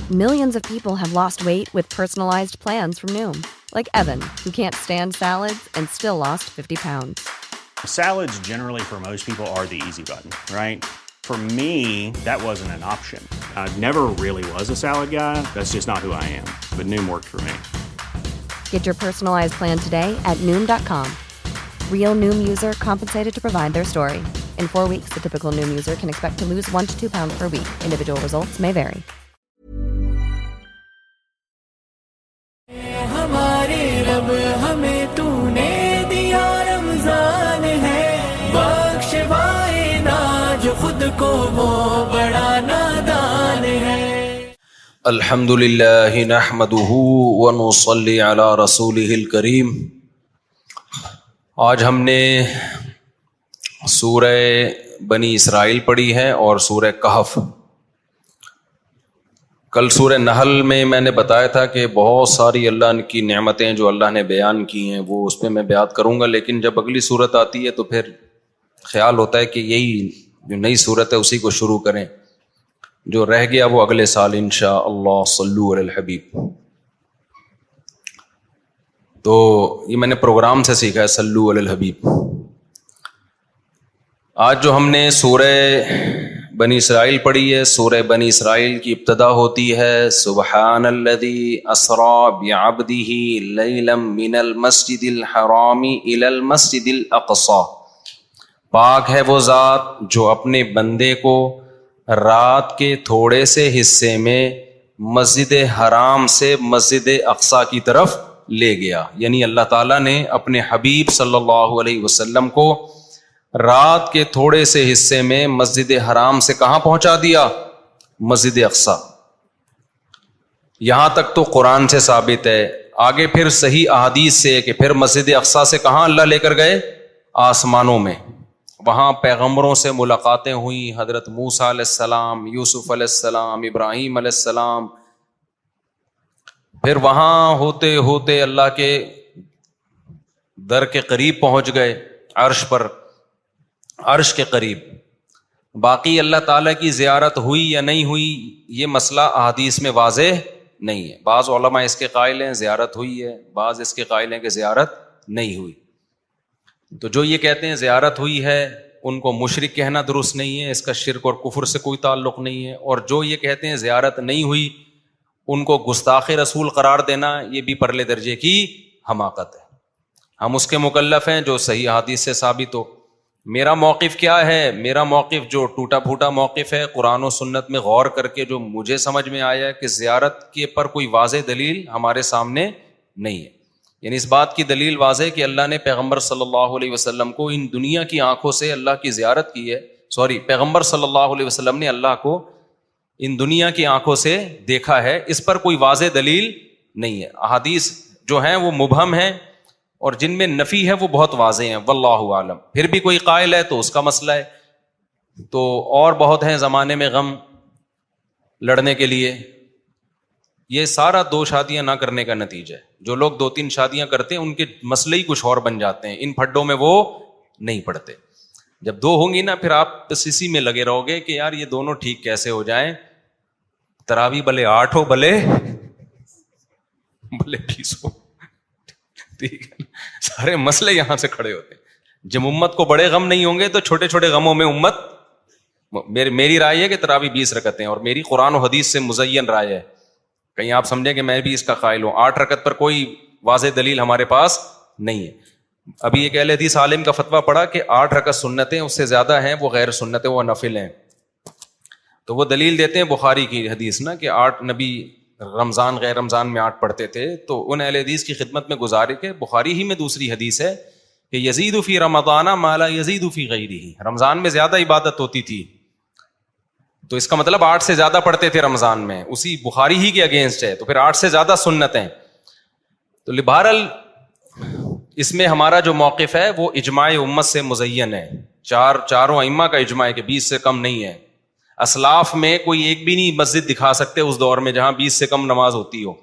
Millions of people have lost weight with personalized plans from Noom. Like Evan, who can't stand salads and still lost 50 pounds. Salads generally for most people are the easy button, right? For me, that wasn't an option. I never really was a salad guy. That's just not who I am. But Noom worked for me. Get your personalized plan today at Noom.com. Real Noom user compensated to provide their story. In 4 weeks, the typical Noom user can expect to lose 1 to 2 pounds per week. Individual results may vary. ہمارے رب ہمیں تونے دیا رمضان ہے، بخش Vienna جو خود کو وہ بڑا نادان ہے۔ الحمد للہ نحمده ونصلی علی رسولہ الکریم۔ آج ہم نے سورہ بنی اسرائیل پڑھی ہے اور سورہ کہف۔ کل سورہ نحل میں نے بتایا تھا کہ بہت ساری اللہ کی نعمتیں جو اللہ نے بیان کی ہیں وہ اس پہ میں بیان کروں گا، لیکن جب اگلی صورت آتی ہے تو پھر خیال ہوتا ہے کہ یہی جو نئی صورت ہے اسی کو شروع کریں، جو رہ گیا وہ اگلے سال انشاءاللہ۔ صلو علی الحبیب۔ تو یہ میں نے پروگرام سے سیکھا ہے، صلو علی الحبیب۔ آج جو ہم نے سورہ بنی اسرائیل پڑھی ہے، سورہ بنی اسرائیل کی ابتدا ہوتی ہے سبحان الذی اسری بعبدہ لیلا من المسجد الحرام الی المسجد الاقصی۔ پاک ہے وہ ذات جو اپنے بندے کو رات کے تھوڑے سے حصے میں مسجد حرام سے مسجد اقصی کی طرف لے گیا، یعنی اللہ تعالیٰ نے اپنے حبیب صلی اللہ علیہ وسلم کو رات کے تھوڑے سے حصے میں مسجد حرام سے کہاں پہنچا دیا؟ مسجد اقصی۔ یہاں تک تو قرآن سے ثابت ہے، آگے پھر صحیح احادیث سے کہ پھر مسجد اقصی سے کہاں اللہ لے کر گئے؟ آسمانوں میں۔ وہاں پیغمبروں سے ملاقاتیں ہوئیں، حضرت موسیٰ علیہ السلام، یوسف علیہ السلام، ابراہیم علیہ السلام۔ پھر وہاں ہوتے ہوتے اللہ کے در کے قریب پہنچ گئے، عرش پر، عرش کے قریب۔ باقی اللہ تعالیٰ کی زیارت ہوئی یا نہیں ہوئی یہ مسئلہ احادیث میں واضح نہیں ہے۔ بعض علماء اس کے قائل ہیں زیارت ہوئی ہے، بعض اس کے قائل ہیں کہ زیارت نہیں ہوئی۔ تو جو یہ کہتے ہیں زیارت ہوئی ہے ان کو مشرک کہنا درست نہیں ہے، اس کا شرک اور کفر سے کوئی تعلق نہیں ہے، اور جو یہ کہتے ہیں زیارت نہیں ہوئی ان کو گستاخ رسول قرار دینا یہ بھی پرلے درجے کی حماقت ہے۔ ہم اس کے مکلف ہیں جو صحیح حدیث سے ثابت ہو۔ میرا موقف کیا ہے؟ میرا موقف جو ٹوٹا پھوٹا موقف ہے، قرآن و سنت میں غور کر کے جو مجھے سمجھ میں آیا ہے کہ زیارت کے پر کوئی واضح دلیل ہمارے سامنے نہیں ہے۔ یعنی اس بات کی دلیل واضح کہ اللہ نے پیغمبر صلی اللہ علیہ وسلم کو ان دنیا کی آنکھوں سے اللہ کی زیارت کی ہے، پیغمبر صلی اللہ علیہ وسلم نے اللہ کو ان دنیا کی آنکھوں سے دیکھا ہے، اس پر کوئی واضح دلیل نہیں ہے۔ احادیث جو ہیں وہ مبہم ہیں اور جن میں نفی ہے وہ بہت واضح ہیں، واللہ عالم۔ پھر بھی کوئی قائل ہے تو اس کا مسئلہ ہے۔ تو اور بہت ہیں زمانے میں غم لڑنے کے لیے، یہ سارا 2 شادیاں نہ کرنے کا نتیجہ ہے۔ جو لوگ 2-3 شادیاں کرتے ہیں ان کے مسئلے ہی کچھ اور بن جاتے ہیں، ان پھڈوں میں وہ نہیں پڑتے۔ جب 2 ہوں گی نا پھر آپ بس اسی میں لگے رہو گے کہ یار یہ دونوں ٹھیک کیسے ہو جائیں، تراویح بھلے 8 ہو بھلے 20 ہو، ٹھیک ہے، سارے مسئلے یہاں سے کھڑے ہوتے ہیں۔ جب امت کو بڑے غم نہیں ہوں گے تو چھوٹے چھوٹے غموں میں امت، میری رائے ہے کہ تراویح 20 رکعتیں، اور میری قرآن و حدیث سے مزین رائے ہے، کہیں آپ سمجھیں کہ میں بھی اس کا قائل ہوں۔ 8 رکعت پر کوئی واضح دلیل ہمارے پاس نہیں ہے۔ ابھی ایک اہل حدیث عالم کا فتویٰ پڑا کہ 8 رکعت سنتیں، اس سے زیادہ ہیں وہ غیر سنتیں، وہ نفل ہیں۔ تو وہ دلیل دیتے ہیں بخاری کی حدیث نا کہ 8 نبی رمضان غیر رمضان میں 8 پڑھتے تھے، تو ان اہل حدیث کی خدمت میں گزارے کہ بخاری ہی میں دوسری حدیث ہے کہ یزید فی رمضان ما لا یزید فی غیرہ، رمضان میں زیادہ عبادت ہوتی تھی، تو اس کا مطلب 8 سے زیادہ پڑھتے تھے رمضان میں، اسی بخاری ہی کے اگینسٹ ہے، تو پھر 8 سے زیادہ سنت ہیں۔ تو بہرحال اس میں ہمارا جو موقف ہے وہ اجماع امت سے مزین ہے، چاروں ائمہ کا اجماع ہے کہ 20 سے کم نہیں ہے۔ اسلاف میں کوئی ایک بھی نہیں مسجد دکھا سکتے اس دور میں جہاں 20 سے کم نماز ہوتی ہو۔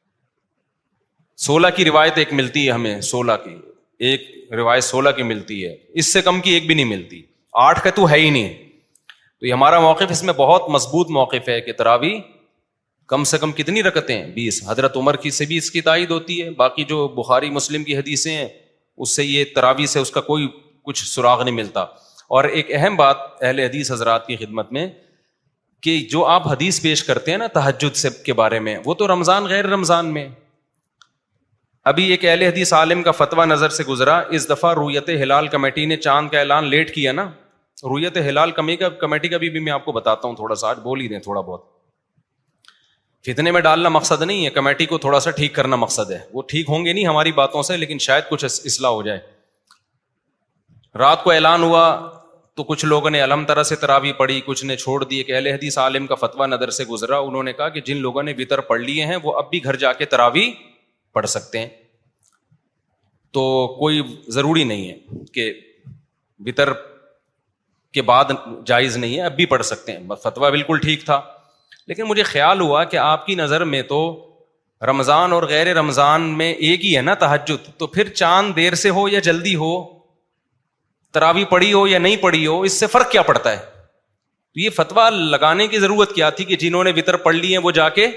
16 کی روایت ایک ملتی ہے ہمیں، 16 کی ایک روایت 16 کی ملتی ہے، اس سے کم کی ایک بھی نہیں ملتی، 8 کا تو ہے ہی نہیں۔ تو یہ ہمارا موقف اس میں بہت مضبوط موقف ہے کہ تراویح کم سے کم کتنی رکعتیں؟ 20. حضرت عمر کی سے بھی اس کی تائید ہوتی ہے. باقی جو بخاری مسلم کی حدیثیں ہیں اس سے یہ تراویح سے اس کا کوئی کچھ سراغ نہیں ملتا. اور ایک اہم بات اہل حدیث حضرات کی خدمت میں کہ جو آپ حدیث پیش کرتے ہیں نا تہجد سے کے بارے میں, وہ تو رمضان غیر رمضان میں. ابھی ایک اہل حدیث عالم کا فتویٰ نظر سے گزرا, اس دفعہ رویت ہلال کمیٹی نے چاند کا اعلان لیٹ کیا نا. رویت ہلال کمیٹی کا بھی میں آپ کو بتاتا ہوں, تھوڑا سا آج بول ہی دیں تھوڑا بہت. فتنے میں ڈالنا مقصد نہیں ہے, کمیٹی کو تھوڑا سا ٹھیک کرنا مقصد ہے. وہ ٹھیک ہوں گے نہیں ہماری باتوں سے, لیکن شاید کچھ اصلاح ہو جائے. رات کو اعلان ہوا تو کچھ لوگوں نے الحم طرح سے تراویح پڑھی, کچھ نے چھوڑ دی. ایک اہل حدیث عالم کا فتویٰ نظر سے گزرا, انہوں نے کہا کہ جن لوگوں نے وتر پڑھ لیے ہیں وہ اب بھی گھر جا کے تراویح پڑھ سکتے ہیں. تو کوئی ضروری نہیں ہے کہ وتر کے بعد جائز نہیں ہے, اب بھی پڑھ سکتے ہیں. فتویٰ بالکل ٹھیک تھا. لیکن مجھے خیال ہوا کہ آپ کی نظر میں تو رمضان اور غیر رمضان میں ایک ہی ہے نا تہجد, تو پھر چاند دیر سے ہو یا جلدی ہو, تراویح پڑھی ہو یا نہیں پڑھی ہو, اس سے فرق کیا پڑتا ہے؟ تو یہ فتویٰ لگانے کی ضرورت کیا تھی کہ جنہوں نے وتر پڑھ لی ہیں وہ جا کے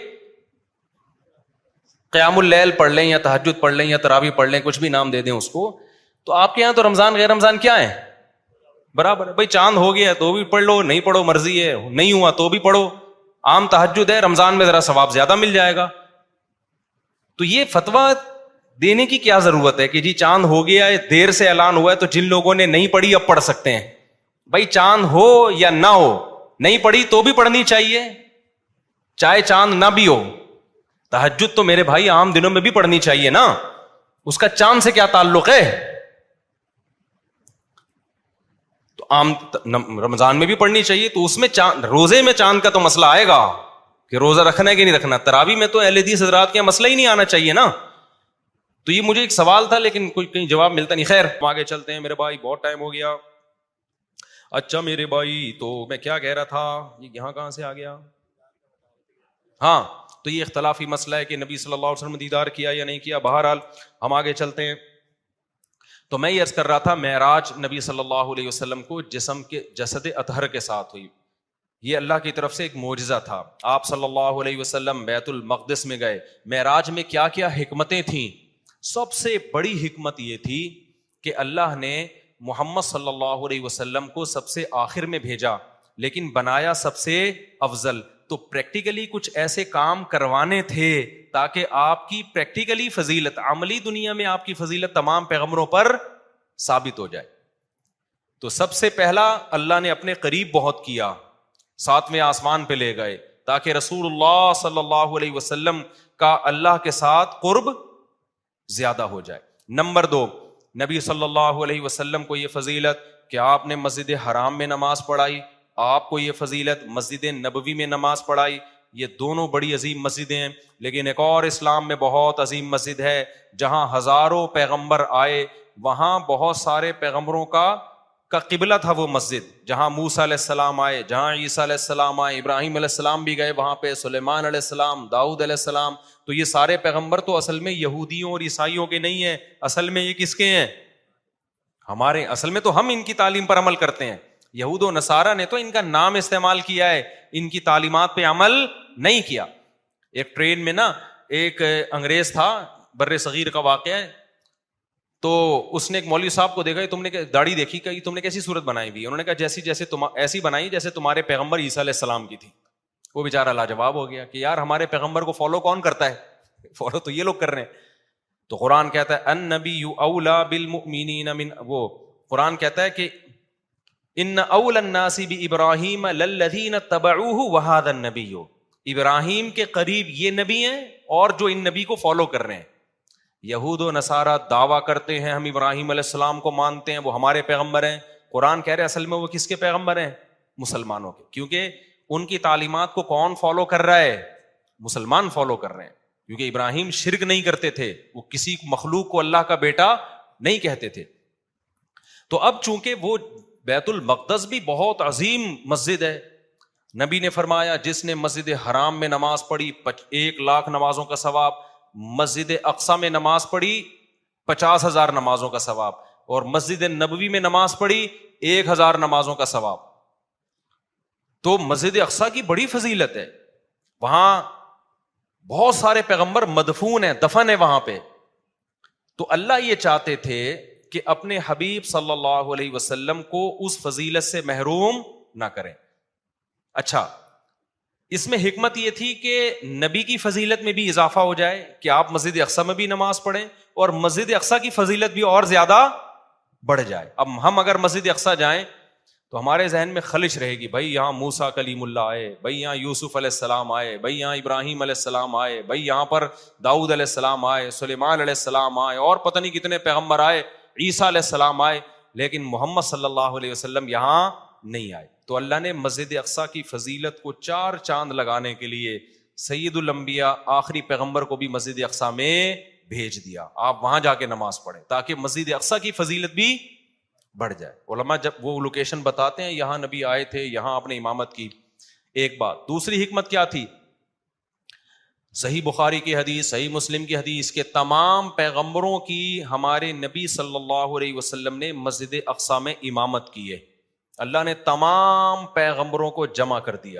قیام اللیل پڑھ لیں یا تہجد پڑھ لیں یا تراویح پڑھ لیں, کچھ بھی نام دے دیں اس کو. تو آپ کے یہاں تو رمضان غیر رمضان کیا ہے؟ برابر ہے بھائی. چاند ہو گیا تو بھی پڑھ لو, نہیں پڑھو مرضی ہے, نہیں ہوا تو بھی پڑھو. عام تہجد ہے, رمضان میں ذرا ثواب زیادہ مل جائے گا. تو یہ فتویٰ دینے کی کیا ضرورت ہے کہ جی چاند ہو گیا ہے, دیر سے اعلان ہوا ہے, تو جن لوگوں نے نہیں پڑھی اب پڑھ سکتے ہیں. بھائی چاند ہو یا نہ ہو, نہیں پڑھی تو بھی پڑھنی چاہیے, چاہے چاند نہ بھی ہو. تہجد تو میرے بھائی عام دنوں میں بھی پڑھنی چاہیے نا, اس کا چاند سے کیا تعلق ہے؟ تو عام رمضان میں بھی پڑھنی چاہیے. تو اس میں روزے میں چاند کا تو مسئلہ آئے گا کہ روزہ رکھنا ہے کہ نہیں رکھنا. تراویح میں تو اہل حدیث حضرات کا مسئلہ ہی نہیں آنا چاہیے نا. تو یہ مجھے ایک سوال تھا لیکن کوئی کہیں جواب ملتا نہیں. خیر ہم آگے چلتے ہیں میرے بھائی, بہت ٹائم ہو گیا. اچھا میرے بھائی, تو میں کیا کہہ رہا تھا, یہ یہاں کہاں سے آ گیا؟ ہاں, تو یہ اختلافی مسئلہ ہے کہ نبی صلی اللہ علیہ وسلم دیدار کیا یا نہیں کیا. بہرحال ہم آگے چلتے ہیں. تو میں یہ عرض کر رہا تھا, معراج نبی صلی اللہ علیہ وسلم کو جسم کے جسد اطہر کے ساتھ ہوئی. یہ اللہ کی طرف سے ایک معجزہ تھا. آپ صلی اللہ علیہ وسلم بیت المقدس میں گئے. معراج میں کیا کیا حکمتیں تھیں؟ سب سے بڑی حکمت یہ تھی کہ اللہ نے محمد صلی اللہ علیہ وسلم کو سب سے آخر میں بھیجا لیکن بنایا سب سے افضل. تو پریکٹیکلی کچھ ایسے کام کروانے تھے تاکہ آپ کی پریکٹیکلی فضیلت, عملی دنیا میں آپ کی فضیلت تمام پیغمبروں پر ثابت ہو جائے. تو سب سے پہلا اللہ نے اپنے قریب بہت کیا, 7ویں آسمان پہ لے گئے تاکہ رسول اللہ صلی اللہ علیہ وسلم کا اللہ کے ساتھ قرب زیادہ ہو جائے. نمبر 2, نبی صلی اللہ علیہ وسلم کو یہ فضیلت کہ آپ نے مسجد حرام میں نماز پڑھائی, آپ کو یہ فضیلت مسجد نبوی میں نماز پڑھائی. یہ دونوں بڑی عظیم مسجدیں ہیں. لیکن ایک اور اسلام میں بہت عظیم مسجد ہے جہاں ہزاروں پیغمبر آئے, وہاں بہت سارے پیغمبروں کا قبلہ تھا وہ مسجد, جہاں موسیٰ علیہ السلام آئے, جہاں عیسیٰ علیہ السلام آئے, ابراہیم علیہ السلام بھی گئے وہاں پہ, سلیمان علیہ السلام, داؤد علیہ السلام. تو یہ سارے پیغمبر تو اصل میں یہودیوں اور عیسائیوں کے نہیں ہیں, اصل میں یہ کس کے ہیں؟ ہمارے. اصل میں تو ہم ان کی تعلیم پر عمل کرتے ہیں. یہود و نصارہ نے تو ان کا نام استعمال کیا ہے, ان کی تعلیمات پہ عمل نہیں کیا. ایک ٹرین میں نا ایک انگریز تھا, بر صغیر کا واقعہ ہے. تو اس نے ایک مولوی صاحب کو دیکھا, تم نے داڑھی دیکھی کہ تم نے کیسی صورت بنائی ہوئی؟ انہوں نے کہا جیسے ایسی بنائی جیسے تمہارے پیغمبر عیسیٰ علیہ السلام کی تھی. وہ بیچارہ لاجواب ہو گیا کہ یار ہمارے پیغمبر کو فالو کون کرتا ہے, فالو تو یہ لوگ کر رہے ہیں. تو قرآن کہتا ہے النبی اولی بالمؤمنین من, وہ قرآن کہتا ہے کہ ان اول الناس بابراہیم للذین اتبعوہ وہذا النبی, ابراہیم کے قریب یہ نبی ہیں اور جو ان نبی کو فالو کر رہے ہیں. یہود و نصارہ دعویٰ کرتے ہیں ہم ابراہیم علیہ السلام کو مانتے ہیں, وہ ہمارے پیغمبر ہیں. قرآن کہہ رہے ہیں اصل میں وہ کس کے پیغمبر ہیں؟ مسلمانوں کے. کیونکہ ان کی تعلیمات کو کون فالو کر رہا ہے؟ مسلمان فالو کر رہے ہیں. کیونکہ ابراہیم شرک نہیں کرتے تھے, وہ کسی مخلوق کو اللہ کا بیٹا نہیں کہتے تھے. تو اب چونکہ وہ بیت المقدس بھی بہت عظیم مسجد ہے, نبی نے فرمایا جس نے مسجد حرام میں نماز پڑھی 1,00,000 نمازوں کا ثواب, مسجد اقصی میں نماز پڑھی 50,000 نمازوں کا ثواب, اور مسجد نبوی میں نماز پڑھی 1,000 نمازوں کا ثواب. تو مسجد اقصی کی بڑی فضیلت ہے. وہاں بہت سارے پیغمبر مدفون ہیں, دفن ہے وہاں پہ. تو اللہ یہ چاہتے تھے کہ اپنے حبیب صلی اللہ علیہ وسلم کو اس فضیلت سے محروم نہ کریں. اچھا, اس میں حکمت یہ تھی کہ نبی کی فضیلت میں بھی اضافہ ہو جائے کہ آپ مسجد اقصی میں بھی نماز پڑھیں اور مسجد اقصی کی فضیلت بھی اور زیادہ بڑھ جائے. اب ہم اگر مسجد اقصی جائیں تو ہمارے ذہن میں خلش رہے گی, بھائی یہاں موسیٰ کلیم اللہ آئے, بھائی یہاں یوسف علیہ السلام آئے, بھائی یہاں ابراہیم علیہ السلام آئے, بھائی یہاں پر داؤد علیہ السلام آئے, سلیمان علیہ السلام آئے, اور پتہ نہیں کتنے پیغمبر آئے, عیسیٰ علیہ السلام آئے, لیکن محمد صلی اللہ علیہ وسلم یہاں نہیں آئے. تو اللہ نے مسجد اقصی کی فضیلت کو 4 چاند لگانے کے لیے سید الانبیاء آخری پیغمبر کو بھی مسجد اقصی میں بھیج دیا. آپ وہاں جا کے نماز پڑھیں تاکہ مسجد اقصی کی فضیلت بھی بڑھ جائے. علماء جب وہ لوکیشن بتاتے ہیں یہاں نبی آئے تھے, یہاں آپ نے امامت کی, ایک بات. دوسری حکمت کیا تھی؟ صحیح بخاری کی حدیث, صحیح مسلم کی حدیث کہ تمام پیغمبروں کی ہمارے نبی صلی اللہ علیہ وسلم نے مسجد اقصی میں امامت کی ہے. اللہ نے تمام پیغمبروں کو جمع کر دیا,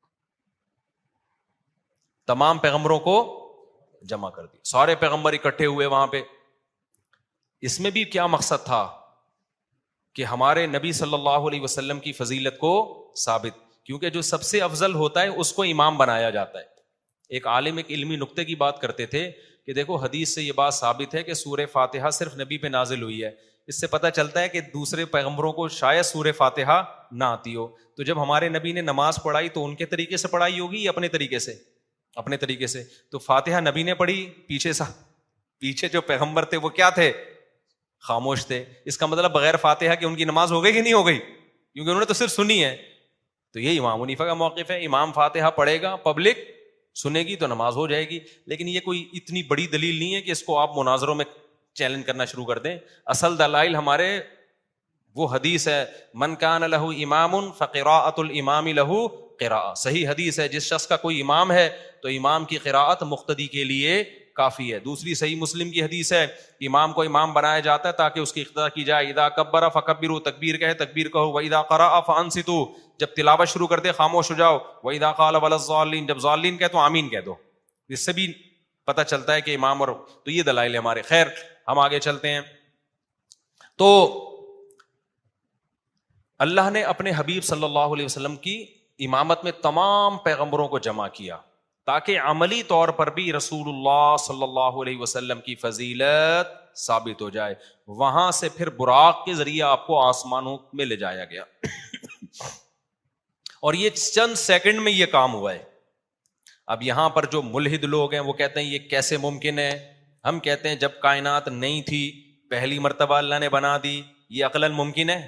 تمام پیغمبروں کو جمع کر دیا, سارے پیغمبر اکٹھے ہوئے وہاں پہ. اس میں بھی کیا مقصد تھا کہ ہمارے نبی صلی اللہ علیہ وسلم کی فضیلت کو ثابت, کیونکہ جو سب سے افضل ہوتا ہے اس کو امام بنایا جاتا ہے. ایک عالم ایک علمی نقطے کی بات کرتے تھے کہ دیکھو حدیث سے یہ بات ثابت ہے کہ سورہ فاتحہ صرف نبی پہ نازل ہوئی ہے, اس سے پتہ چلتا ہے کہ دوسرے پیغمبروں کو شاید سورہ فاتحہ نہ آتی ہو. تو جب ہمارے نبی نے نماز پڑھائی تو ان کے طریقے سے پڑھائی ہوگی یا اپنے طریقے سے؟ اپنے طریقے سے. تو فاتحہ نبی نے پڑھی, پیچھے جو پیغمبر تھے وہ کیا تھے؟ خاموش تھے. اس کا مطلب بغیر فاتحہ کہ ان کی نماز ہو گئی کہ نہیں ہو گئی؟ کیونکہ انہوں نے تو صرف سنی ہے. تو یہ امام حنیفہ کا موقف ہے, امام فاتحہ پڑھے گا, پبلک سنے گی تو نماز ہو جائے گی. لیکن یہ کوئی اتنی بڑی دلیل نہیں ہے کہ اس کو آپ مناظروں میں چیلنج کرنا شروع کر دیں. اصل دلائل ہمارے وہ حدیث ہے, من کان لہ امام فقراءۃ الامام لہ قراءۃ. صحیح حدیث ہے, جس شخص کا کوئی امام ہے تو امام کی قراءت مقتدی کے لیے کافی ہے. دوسری صحیح مسلم کی حدیث ہے, امام کو امام بنایا جاتا ہے تاکہ اس کی اقتدا کی جائے. اذا کبر فکبروا, تکبیر کہے تکبیر کہو. واذا قرأ فانصتوا, جب تلاوت شروع کر دے خاموش ہو جاؤ. واذا قال ولا الضالین, جب ضالین کہے تو آمین کہہ دو. اس سے بھی پتہ چلتا ہے کہ امام. اور تو یہ دلائل ہمارے. خیر ہم آگے چلتے ہیں. تو اللہ نے اپنے حبیب صلی اللہ علیہ وسلم کی امامت میں تمام پیغمبروں کو جمع کیا تاکہ عملی طور پر بھی رسول اللہ صلی اللہ علیہ وسلم کی فضیلت ثابت ہو جائے. وہاں سے پھر براق کے ذریعے آپ کو آسمانوں میں لے جایا گیا اور یہ چند سیکنڈ میں یہ کام ہوا ہے. اب یہاں پر جو ملحد لوگ ہیں وہ کہتے ہیں یہ کیسے ممکن ہے. ہم کہتے ہیں جب کائنات نہیں تھی پہلی مرتبہ اللہ نے بنا دی, یہ عقلاً ممکن ہے؟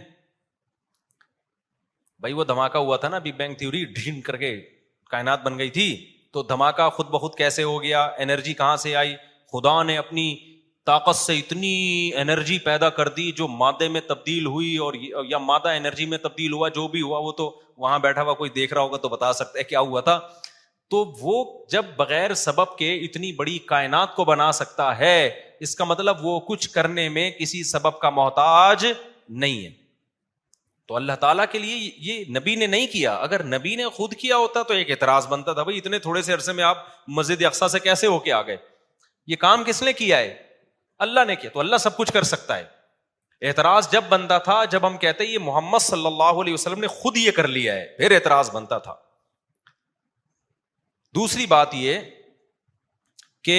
بھائی وہ دھماکہ ہوا تھا نا بگ بینگ تھیوری, ڈھین کر کے کائنات بن گئی تھی. تو دھماکہ خود بخود کیسے ہو گیا؟ انرجی کہاں سے آئی؟ خدا نے اپنی طاقت سے اتنی انرجی پیدا کر دی جو مادے میں تبدیل ہوئی, اور یا مادہ انرجی میں تبدیل ہوا, جو بھی ہوا وہ تو وہاں بیٹھا ہوا کوئی دیکھ رہا ہوگا تو بتا سکتا ہے کیا ہوا تھا. تو وہ جب بغیر سبب کے اتنی بڑی کائنات کو بنا سکتا ہے, اس کا مطلب وہ کچھ کرنے میں کسی سبب کا محتاج نہیں ہے. تو اللہ تعالیٰ کے لیے یہ نبی نے نہیں کیا. اگر نبی نے خود کیا ہوتا تو ایک اعتراض بنتا تھا, بھائی اتنے تھوڑے سے عرصے میں آپ مسجد اقصی سے کیسے ہو کے آ گئے؟ یہ کام کس نے کیا ہے؟ اللہ نے کیا. تو اللہ سب کچھ کر سکتا ہے. اعتراض جب بنتا تھا جب ہم کہتے یہ محمد صلی اللہ علیہ وسلم نے خود یہ کر لیا ہے, پھر اعتراض بنتا تھا. دوسری بات یہ کہ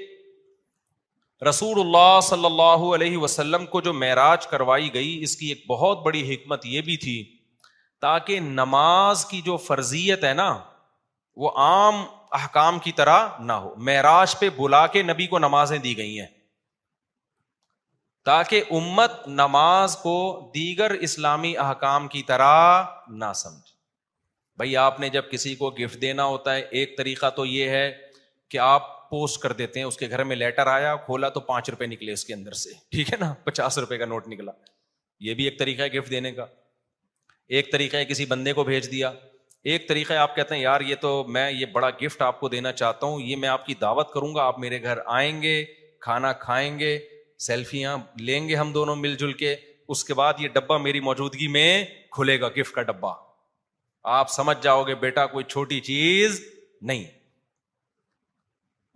رسول اللہ صلی اللہ علیہ وسلم کو جو معراج کروائی گئی, اس کی ایک بہت بڑی حکمت یہ بھی تھی تاکہ نماز کی جو فرضیت ہے نا وہ عام احکام کی طرح نہ ہو. معراج پہ بلا کے نبی کو نمازیں دی گئی ہیں تاکہ امت نماز کو دیگر اسلامی احکام کی طرح نہ سمجھے. بھائی آپ نے جب کسی کو گفٹ دینا ہوتا ہے, ایک طریقہ تو یہ ہے کہ آپ پوسٹ کر دیتے ہیں, اس کے گھر میں لیٹر آیا, کھولا تو 5 روپے نکلے اس کے اندر سے, ٹھیک ہے نا, 50 روپے کا نوٹ نکلا. یہ بھی ایک طریقہ ہے گفٹ دینے کا. ایک طریقہ ہے کسی بندے کو بھیج دیا. ایک طریقہ ہے آپ کہتے ہیں یار یہ تو میں یہ بڑا گفٹ آپ کو دینا چاہتا ہوں, یہ میں آپ کی دعوت کروں گا, آپ میرے گھر آئیں گے, کھانا کھائیں گے, سیلفیاں لیں گے ہم دونوں مل جل کے, اس کے بعد یہ ڈبہ میری موجودگی میں کھلے گا, گفٹ کا ڈبہ. آپ سمجھ جاؤ گے بیٹا کوئی چھوٹی چیز نہیں.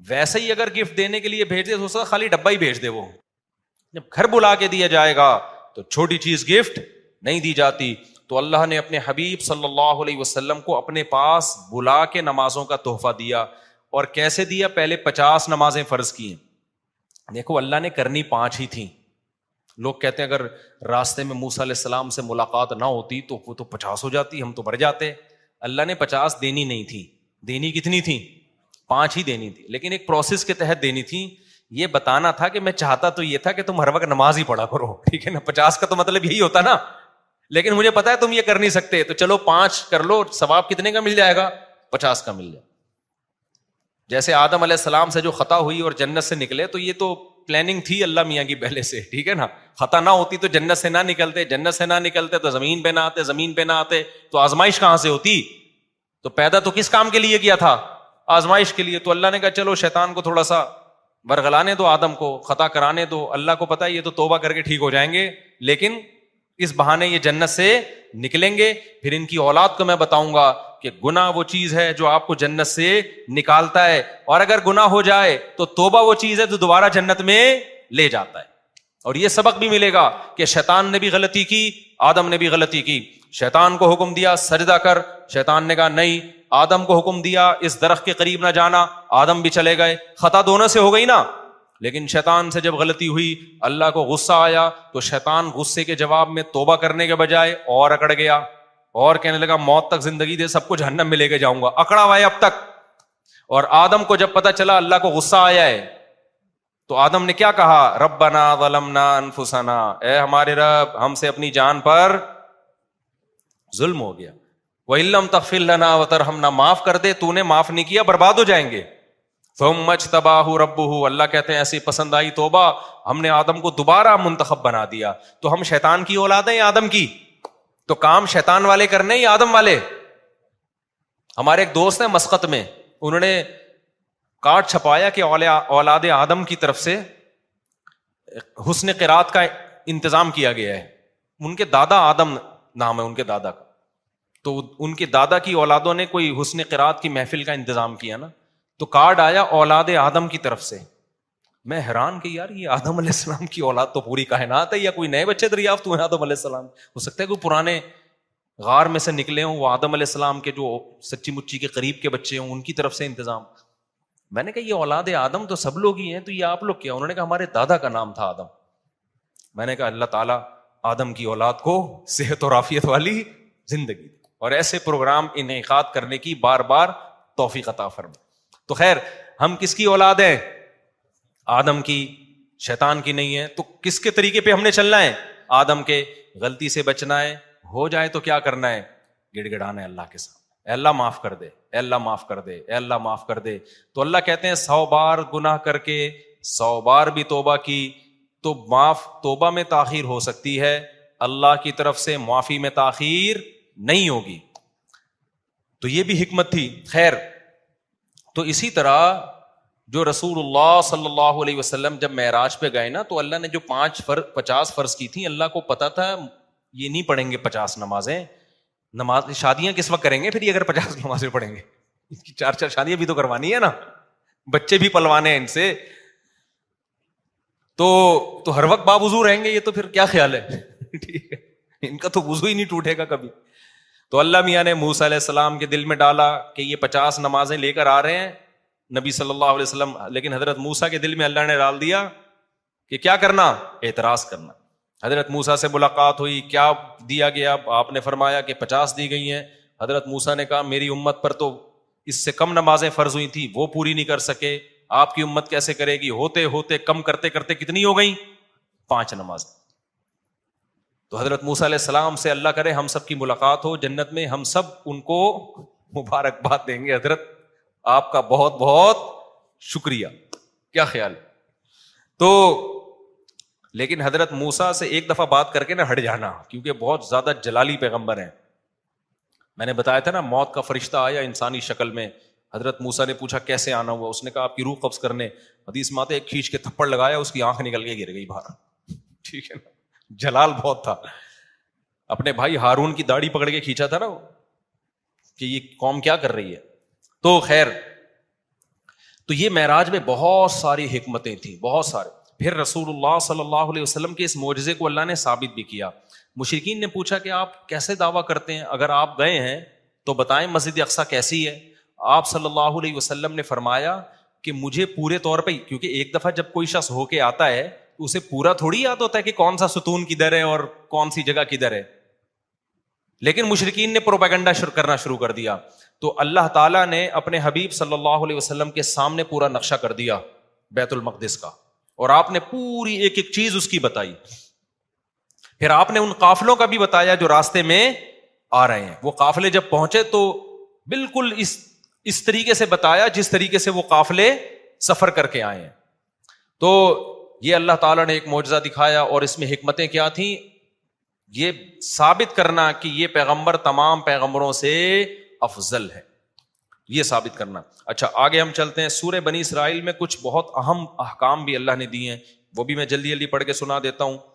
ویسے ہی اگر گفٹ دینے کے لیے بھیج دے تو اس کا خالی ڈبہ ہی بھیج دے. وہ جب گھر بلا کے دیا جائے گا تو چھوٹی چیز گفٹ نہیں دی جاتی. تو اللہ نے اپنے حبیب صلی اللہ علیہ وسلم کو اپنے پاس بلا کے نمازوں کا تحفہ دیا. اور کیسے دیا؟ پہلے 50 نمازیں فرض کی ہیں. دیکھو اللہ نے کرنی 5 ہی تھیں. لوگ کہتے ہیں اگر راستے میں موسیٰ علیہ السلام سے ملاقات نہ ہوتی تو وہ تو 50 ہو جاتی, ہم تو بڑھ جاتے. اللہ نے 50 دینی نہیں تھی. دینی کتنی تھی؟ 5 ہی دینی تھی, لیکن ایک پروسیس کے تحت دینی تھی. یہ بتانا تھا کہ میں چاہتا تو یہ تھا کہ تم ہر وقت نماز ہی پڑھا کرو, ٹھیک ہے نا. 50 کا تو مطلب یہی ہوتا نا, لیکن مجھے پتا ہے تم یہ کر نہیں سکتے, تو چلو 5 کر لو. ثواب کتنے کا مل جائے گا؟ 50 کا مل جائے. جیسے آدم علیہ السلام سے جو خطا ہوئی اور جنت سے نکلے, تو یہ تو پلاننگ تھی اللہ میاں کی پہلے سے, ٹھیک ہے نا. خطا نہ ہوتی تو جنت سے نہ نکلتے, جنت سے نہ نکلتے تو زمین پہ نہ آتے, زمین پہ نہ آتے تو آزمائش کہاں سے ہوتی؟ تو پیدا تو کس کام کے لیے کیا تھا؟ آزمائش کے لیے. تو اللہ نے کہا چلو شیطان کو تھوڑا سا ورغلانے دو, آدم کو خطا کرانے دو. اللہ کو پتا ہے یہ تو توبہ کر کے ٹھیک ہو جائیں گے, لیکن اس بہانے یہ جنت سے نکلیں گے. پھر ان کی اولاد کو میں بتاؤں گا کہ گناہ وہ چیز ہے جو آپ کو جنت سے نکالتا ہے, اور اگر گناہ ہو جائے تو توبہ وہ چیز ہے جو دوبارہ جنت میں لے جاتا ہے. اور یہ سبق بھی ملے گا کہ شیطان نے بھی غلطی کی, آدم نے بھی غلطی کی. شیطان کو حکم دیا سجدہ کر, شیطان نے کہا نہیں. آدم کو حکم دیا اس درخت کے قریب نہ جانا, آدم بھی چلے گئے. خطا دونوں سے ہو گئی نا. لیکن شیطان سے جب غلطی ہوئی, اللہ کو غصہ آیا, تو شیطان غصے کے جواب میں توبہ کرنے کے بجائے اور اکڑ گیا, اور کہنے لگا موت تک زندگی دے, سب کو جہنم میں لے کے جاؤں گا. اکڑا ہوا ہے اب تک. اور آدم کو جب پتا چلا اللہ کو غصہ آیا ہے, تو آدم نے کیا کہا؟ ربنا ظلمنا انفسنا, اے ہمارے رب ہم سے اپنی جان پر ظلم ہو گیا. وَإِن لَّمْ تَغْفِرْ لَنَا وَتَرْحَمْنَا, معاف کر دے, تو نے معاف نہیں کیا برباد ہو جائیں گے. ثُمَّ اجْتَبَاهُ رَبُّهُ, اللہ کہتے ہیں ایسی پسند آئی توبہ, ہم نے آدم کو دوبارہ منتخب بنا دیا. تو ہم شیطان کی اولاد ہیں یا آدم کی؟ تو کام شیطان والے کرنے یا آدم والے؟ ہمارے ایک دوست ہیں مسقط میں, انہوں نے کارڈ چھپایا کہ اولاد آدم کی طرف سے حسن قرات کا انتظام کیا گیا ہے. ان کے دادا آدم نام ہے ان کے دادا کا, تو ان کے دادا کی اولادوں نے کوئی حسن قرات کی محفل کا انتظام کیا نا, تو کارڈ آیا اولاد آدم کی طرف سے. میں حیران کہ یار یہ آدم علیہ السلام کی اولاد تو پوری کائنات ہے, یا کوئی نئے بچے دریافت ہوئے آدم علیہ السلام؟ ہو سکتا ہے کوئی پرانے غار میں سے نکلے ہوں, وہ آدم علیہ السلام کے جو سچی مچی کے قریب کے بچے ہوں, ان کی طرف سے انتظام. میں نے کہا یہ اولاد آدم تو سب لوگ ہی ہیں, تو یہ آپ لوگ کیا؟ انہوں نے کہا ہمارے دادا کا نام تھا آدم. میں نے کہا اللہ تعالیٰ آدم کی اولاد کو صحت اور عافیت والی زندگی اور ایسے پروگرام انعقاد کرنے کی بار بار توفیق عطا فرمائے. تو خیر ہم کس کی اولاد ہیں؟ آدم کی, شیطان کی نہیں ہے. تو کس کے طریقے پہ ہم نے چلنا ہے؟ آدم کے. غلطی سے بچنا ہے, ہو جائے تو کیا کرنا ہے؟ گڑ گڑانا ہے اللہ کے سامنے, اے اللہ معاف کر دے, اے اللہ معاف کر دے, اے اللہ معاف کر دے. تو اللہ کہتے ہیں 100 بار گناہ کر کے 100 بار بھی توبہ کی تو معاف, توبہ میں تاخیر ہو سکتی ہے, اللہ کی طرف سے معافی میں تاخیر نہیں ہوگی. تو یہ بھی حکمت تھی. خیر, تو اسی طرح جو رسول اللہ صلی اللہ علیہ وسلم جب معراج پہ گئے نا, تو اللہ نے جو 50 فرض کی تھی, اللہ کو پتا تھا یہ نہیں پڑھیں گے 50 نمازیں. نماز شادیاں کس وقت کریں گے پھر یہ اگر 50 نمازیں پڑھیں گے؟ 4 شادیاں بھی تو کروانی ہے نا, بچے بھی پلوانے ہیں ان سے, تو ہر وقت باوضو رہیں گے یہ, تو پھر کیا خیال ہے؟ ٹھیک ہے, ان کا تو وضو ہی نہیں ٹوٹے گا کبھی. تو اللہ میاں نے موسیٰ علیہ السلام کے دل میں ڈالا کہ یہ 50 نمازیں لے کر آ رہے ہیں نبی صلی اللہ علیہ وسلم, لیکن حضرت موسیٰ کے دل میں اللہ نے ڈال دیا کہ کیا کرنا؟ اعتراض کرنا. حضرت موسیٰ سے ملاقات ہوئی, کیا دیا گیا؟ آپ نے فرمایا کہ 50 دی گئی ہیں. حضرت موسیٰ نے کہا میری امت پر تو اس سے کم نمازیں فرض ہوئی تھیں, وہ پوری نہیں کر سکے, آپ کی امت کیسے کرے گی؟ ہوتے ہوتے کم کرتے کرتے کتنی ہو گئی؟ 5 نمازیں. تو حضرت موسیٰ علیہ السلام سے اللہ کرے ہم سب کی ملاقات ہو جنت میں, ہم سب ان کو مبارکباد دیں گے, حضرت آپ کا بہت بہت شکریہ. کیا خیال؟ تو لیکن حضرت موسیٰ سے ایک دفعہ بات کر کے نہ ہٹ جانا, کیونکہ بہت زیادہ جلالی پیغمبر ہیں. میں نے بتایا تھا نا, موت کا فرشتہ آیا انسانی شکل میں. حضرت موسیٰ نے پوچھا کیسے آنا ہوا؟ اس نے کہا آپ کی روح قبض کرنے. حدیث میں آتا ہے کھینچ کے تھپڑ لگایا, اس کی آنکھ نکل کے گر گئی باہر. ٹھیک ہے نا, جلال بہت تھا. اپنے بھائی ہارون کی داڑھی پکڑ کے کھینچا تھا نا کہ یہ قوم کیا کر رہی ہے. تو خیر, تو یہ معراج میں بہت ساری حکمتیں تھیں، بہت سارے. پھر رسول اللہ صلی اللہ علیہ وسلم کے اس معجزے کو اللہ نے ثابت بھی کیا. مشرکین نے پوچھا کہ آپ کیسے دعویٰ کرتے ہیں، اگر آپ گئے ہیں تو بتائیں مسجد اقصیٰ کیسی ہے. آپ صلی اللہ علیہ وسلم نے فرمایا کہ مجھے پورے طور پہ، کیونکہ ایک دفعہ جب کوئی شخص ہو کے آتا ہے تو اسے پورا تھوڑی یاد ہوتا ہے کہ کون سا ستون کدھر ہے اور کون سی جگہ کدھر ہے. لیکن مشرکین نے پروپیگنڈا کرنا شروع کر دیا. تو اللہ تعالیٰ نے اپنے حبیب صلی اللہ علیہ وسلم کے سامنے پورا نقشہ کر دیا بیت المقدس کا، اور آپ نے پوری ایک ایک چیز اس کی بتائی. پھر آپ نے ان قافلوں کا بھی بتایا جو راستے میں آ رہے ہیں. وہ قافلے جب پہنچے تو بالکل اس طریقے سے بتایا جس طریقے سے وہ قافلے سفر کر کے آئے ہیں. تو یہ اللہ تعالیٰ نے ایک معجزہ دکھایا، اور اس میں حکمتیں کیا تھیں؟ یہ ثابت کرنا کہ یہ پیغمبر تمام پیغمبروں سے افضل ہے، یہ ثابت کرنا. اچھا آگے ہم چلتے ہیں. سورہ بنی اسرائیل میں کچھ بہت اہم احکام بھی اللہ نے دیے ہیں، وہ بھی میں جلدی جلدی پڑھ کے سنا دیتا ہوں.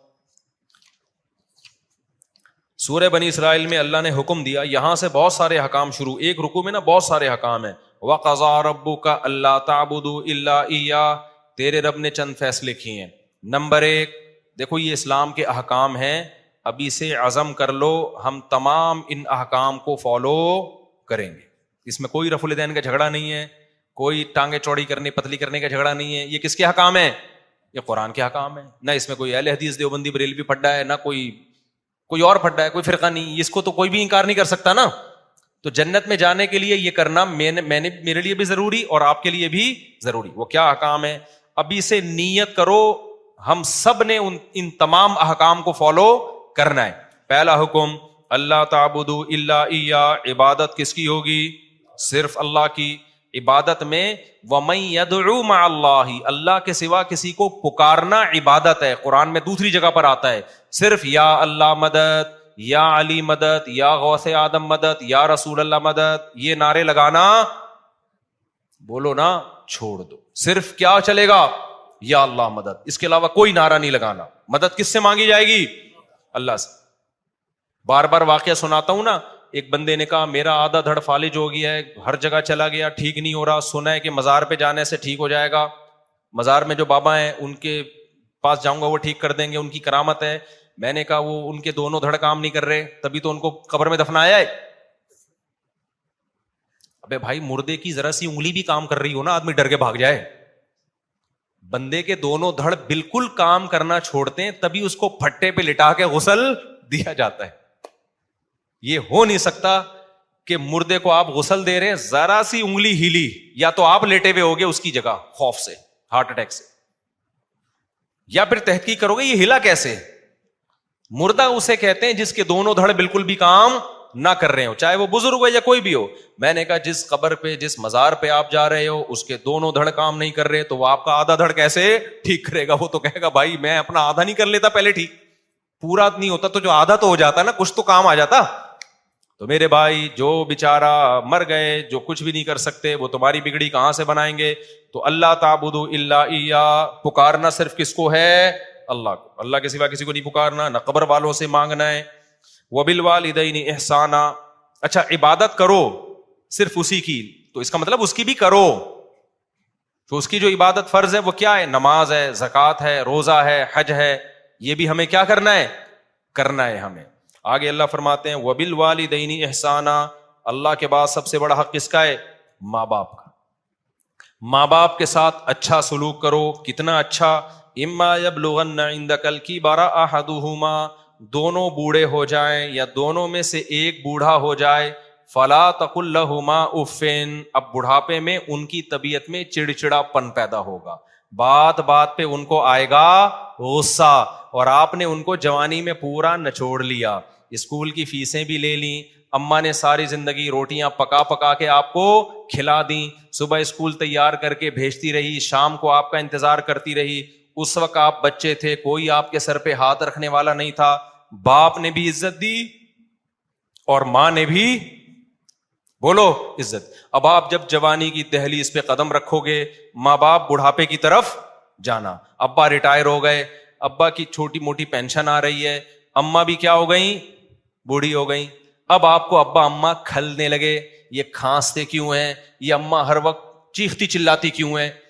سورہ بنی اسرائیل میں اللہ نے حکم دیا، یہاں سے بہت سارے احکام شروع، ایک رکوع میں نا بہت سارے احکام ہیں. وَقَضَىٰ رَبُّكَ أَلَّا تَعْبُدُوا إِلَّا إِيَّاهُ، تیرے رب نے چند فیصلے کیے ہیں. نمبر 1، دیکھو یہ اسلام کے احکام ہیں، ابھی سے عزم کر لو ہم تمام ان احکام کو فالو کریں گے. اس میں کوئی رفع الیدین کا جھگڑا نہیں ہے، کوئی ٹانگیں چوڑی کرنے پتلی کرنے کا جھگڑا نہیں ہے. یہ کس کے احکام ہیں؟ یہ قرآن کے احکام ہیں. نہ اس میں کوئی اہل حدیث دیوبندی بریلوی پھڈا ہے، نہ کوئی اور پھڈا ہے، کوئی فرقہ نہیں. اس کو تو کوئی بھی انکار نہیں کر سکتا نا. تو جنت میں جانے کے لیے یہ کرنا میرے لیے بھی ضروری اور آپ کے لیے بھی ضروری. وہ کیا احکام ہے؟ ابھی سے نیت کرو ہم سب نے ان تمام احکام کو فالو کرنا ہے. پہلا حکم اللہ تعبدوا الا ایہ، عبادت کس کی ہوگی؟ صرف اللہ کی. عبادت میں وَمَن يَدْعُو مَعَ اللَّهِ، اللہ کے سوا کسی کو پکارنا عبادت ہے. قرآن میں دوسری جگہ پر آتا ہے صرف یا اللہ مدد، یا علی مدد، یا غوث آدم مدد، یا رسول اللہ مدد. یہ نعرے لگانا بولو نا چھوڑ دو. صرف کیا چلے گا؟ یا اللہ مدد. اس کے علاوہ کوئی نعرہ نہیں لگانا. مدد کس سے مانگی جائے گی؟ اللہ سے. بار بار واقعہ سناتا ہوں نا. ایک بندے نے کہا میرا آدھا دھڑ فالج ہو گیا ہے، ہر جگہ چلا گیا ٹھیک نہیں ہو رہا، سنا ہے کہ مزار پہ جانے سے ٹھیک ہو جائے گا، مزار میں جو بابا ہیں ان کے پاس جاؤں گا وہ ٹھیک کر دیں گے، ان کی کرامت ہے. میں نے کہا وہ ان کے دونوں دھڑ کام نہیں کر رہے، تبھی تو ان کو قبر میں دفنایا ہے. ابے بھائی مردے کی ذرا سی انگلی بھی کام کر رہی ہو نا آدمی ڈر کے بھاگ جائے. بندے کے دونوں دھڑ بالکل کام کرنا چھوڑتے ہیں تبھی اس کو پھٹے پہ لٹا کے غسل دیا جاتا ہے. یہ ہو نہیں سکتا کہ مردے کو آپ غسل دے رہے ہیں، ذرا سی انگلی ہلی یا تو آپ لیٹے ہوئے ہوگے اس کی جگہ خوف سے، ہارٹ اٹیک سے، یا پھر تحقیق کرو گے یہ ہلا کیسے. مردہ اسے کہتے ہیں جس کے دونوں دھڑ بالکل بھی کام نہ کر رہے ہو، چاہے وہ بزرگ ہو یا کوئی بھی ہو. میں نے کہا جس قبر پہ جس مزار پہ آپ جا رہے ہو اس کے دونوں دھڑ کام نہیں کر رہے تو وہ آپ کا آدھا دھڑ کیسے ٹھیک کرے گا؟ وہ تو کہے گا بھائی میں اپنا آدھا نہیں کر لیتا پہلے ٹھیک، پورا نہیں ہوتا تو جو آدھا تو ہو جاتا نا، کچھ تو کام آ جاتا. تو میرے بھائی جو بیچارہ مر گئے جو کچھ بھی نہیں کر سکتے وہ تمہاری بگڑی کہاں سے بنائیں گے؟ تو اللہ تعبدوا الا ایہ، پکارنا صرف کس کو ہے؟ اللہ کو. اللہ کے سوا کسی کو نہیں پکارنا، نہ قبر والوں سے مانگنا ہے. وبالوالدین احسانا، اچھا عبادت کرو صرف اسی کی، تو اس کا مطلب اس کی بھی کرو. تو اس کی جو عبادت فرض ہے وہ کیا ہے؟ نماز ہے، زکوٰۃ ہے، روزہ ہے، حج ہے. یہ بھی ہمیں کیا کرنا ہے؟ کرنا ہے ہمیں. آگے اللہ فرماتے ہیں وبالوالدین احسانا، اللہ کے بعد سب سے بڑا حق کس کا ہے؟ ماں باپ کا. ماں باپ کے ساتھ اچھا سلوک کرو. کتنا اچھا؟ اما یبلغن عندک الکبر احدہما، دونوں بوڑھے ہو جائیں یا دونوں میں سے ایک بوڑھا ہو جائے، فلا تقل لہما اف، اب بڑھاپے میں ان کی طبیعت میں چڑچڑا پن پیدا ہوگا، بات بات پہ ان کو آئے گا غصہ، اور آپ نے ان کو جوانی میں پورا نچوڑ لیا، اسکول کی فیسیں بھی لے لیں، اماں نے ساری زندگی روٹیاں پکا پکا کے آپ کو کھلا دیں، صبح اسکول تیار کر کے بھیجتی رہی، شام کو آپ کا انتظار کرتی رہی. اس وقت آپ بچے تھے، کوئی آپ کے سر پہ ہاتھ رکھنے والا نہیں تھا، باپ نے بھی عزت دی اور ماں نے بھی بولو عزت. اب آپ جب جوانی کی دہلیز پہ قدم رکھو گے، ماں باپ بڑھاپے کی طرف جانا، ابا ریٹائر ہو گئے، ابا کی چھوٹی موٹی پینشن آ رہی ہے، اماں بھی کیا ہو گئیں؟ بوڑھی ہو گئیں. اب آپ کو ابا اماں کھلنے لگے، یہ کھانستے کیوں ہیں، یہ اماں ہر وقت چیختی چلاتی کیوں ہے؟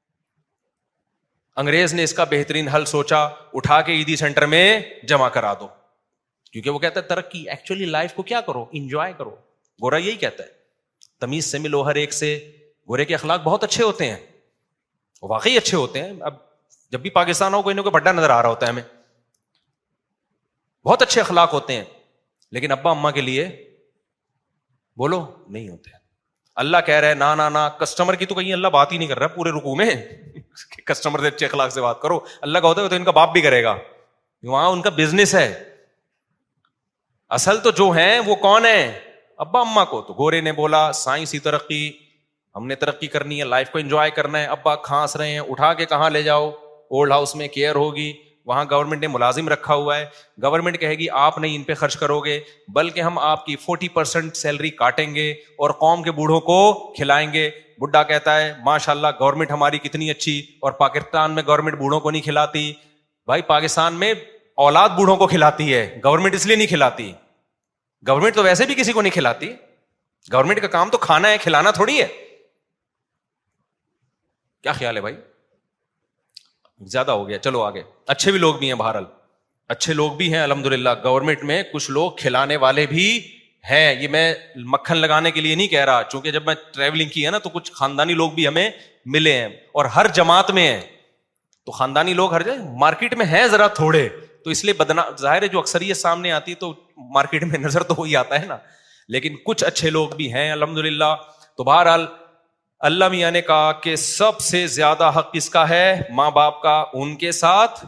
انگریز نے اس کا بہترین حل سوچا, اٹھا کے عیدی سینٹر میں جمع کرا دو, کیونکہ وہ کہتا ہے ترقی, ایکچولی لائف کو کیا کرو, انجوائے کرو. گورا یہی کہتا ہے, تمیز سے ملو ہر ایک سے. گورے کے اخلاق بہت اچھے ہوتے ہیں, واقعی اچھے ہوتے ہیں. اب جب بھی پاکستان ہو کوئی نہ کوئی بڑا نظر آ رہا ہوتا ہے ہمیں, بہت اچھے اخلاق ہوتے ہیں, لیکن ابا اماں کے لیے بولو نہیں ہوتے. اللہ کہہ رہے نا نا نا, کسٹمر کی تو کہیں اللہ بات ہی نہیں کر رہا پورے رکوع میں, کسٹمر سے اچھے اخلاق سے بات کرو. اللہ کا ہوتا ہے تو ان کا باپ بھی کرے گا, وہاں ان کا بزنس ہے. اصل تو جو ہیں وہ کون ہے, ابا اماں کو. تو گورے نے بولا سائنسی ترقی, ہم نے ترقی کرنی ہے, لائف کو انجوائے کرنا ہے. ابا کھانس رہے ہیں, اٹھا کے کہاں لے جاؤ, اولڈ ہاؤس میں کیئر ہوگی, وہاں گورنمنٹ نے ملازم رکھا ہوا ہے. گورنمنٹ کہے گی آپ نہیں ان پہ خرچ کرو گے, بلکہ ہم آپ کی 40% سیلری کاٹیں گے اور قوم کے بوڑھوں کو کھلائیں گے. بڈھا کہتا ہے ماشاءاللہ گورنمنٹ ہماری کتنی اچھی, اور پاکستان میں گورنمنٹ بوڑھوں کو نہیں کھلاتی. بھائی پاکستان میں اولاد بوڑھوں کو کھلاتی ہے, گورنمنٹ اس لیے نہیں کھلاتی. گورنمنٹ تو ویسے بھی کسی کو نہیں کھلاتی, گورنمنٹ کا کام تو کھانا ہے, کھلانا تھوڑی ہے. کیا خیال ہے بھائی؟ زیادہ ہو گیا, چلو آگے. اچھے بھی لوگ بھی ہیں, بہرحال اچھے لوگ بھی ہیں الحمدللہ. گورنمنٹ میں کچھ لوگ کھلانے والے بھی ہیں. یہ میں مکھن لگانے کے لیے نہیں کہہ رہا, چونکہ جب میں ٹریولنگ کی ہے نا تو کچھ خاندانی لوگ بھی ہمیں ملے ہیں, اور ہر جماعت میں ہیں. تو خاندانی لوگ ہر جگہ, مارکیٹ میں ہیں ذرا تھوڑے, تو اس لیے ظاہر ہے جو اکثریت سامنے آتی ہے تو مارکیٹ میں نظر تو وہی آتا ہے نا, لیکن کچھ اچھے لوگ بھی ہیں الحمدللہ. تو بہرحال اللہ میاں نے کہا کہ سب سے زیادہ حق کس کا ہے, ماں باپ کا. ان کے ساتھ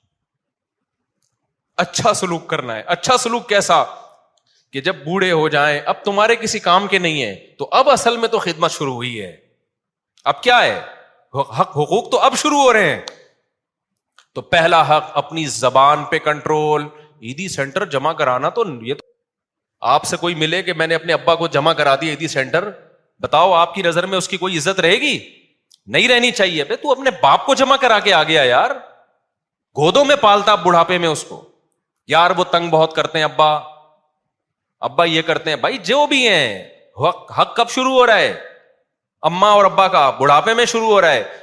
اچھا سلوک کرنا ہے. اچھا سلوک کیسا, کہ جب بوڑھے ہو جائیں, اب تمہارے کسی کام کے نہیں ہے, تو اب اصل میں تو خدمت شروع ہوئی ہے. اب کیا ہے, حق حقوق تو اب شروع ہو رہے ہیں. تو پہلا حق اپنی زبان پہ کنٹرول. عیدی سینٹر جمع کرانا, تو یہ تو آپ سے کوئی ملے کہ میں نے اپنے ابا کو جمع کرا دیا عیدی سینٹر, بتاؤ آپ کی نظر میں اس کی کوئی عزت رہے گی؟ نہیں رہنی چاہیے. بے تو اپنے باپ کو جمع کرا کے آ گیا یار, گودوں میں پالتا بڑھاپے میں اس کو. یار وہ تنگ بہت کرتے ہیں ابا یہ کرتے ہیں. بھائی جو بھی ہیں, حق کب شروع ہو رہا ہے, اماں اور ابا کا بڑھاپے میں شروع ہو رہا ہے.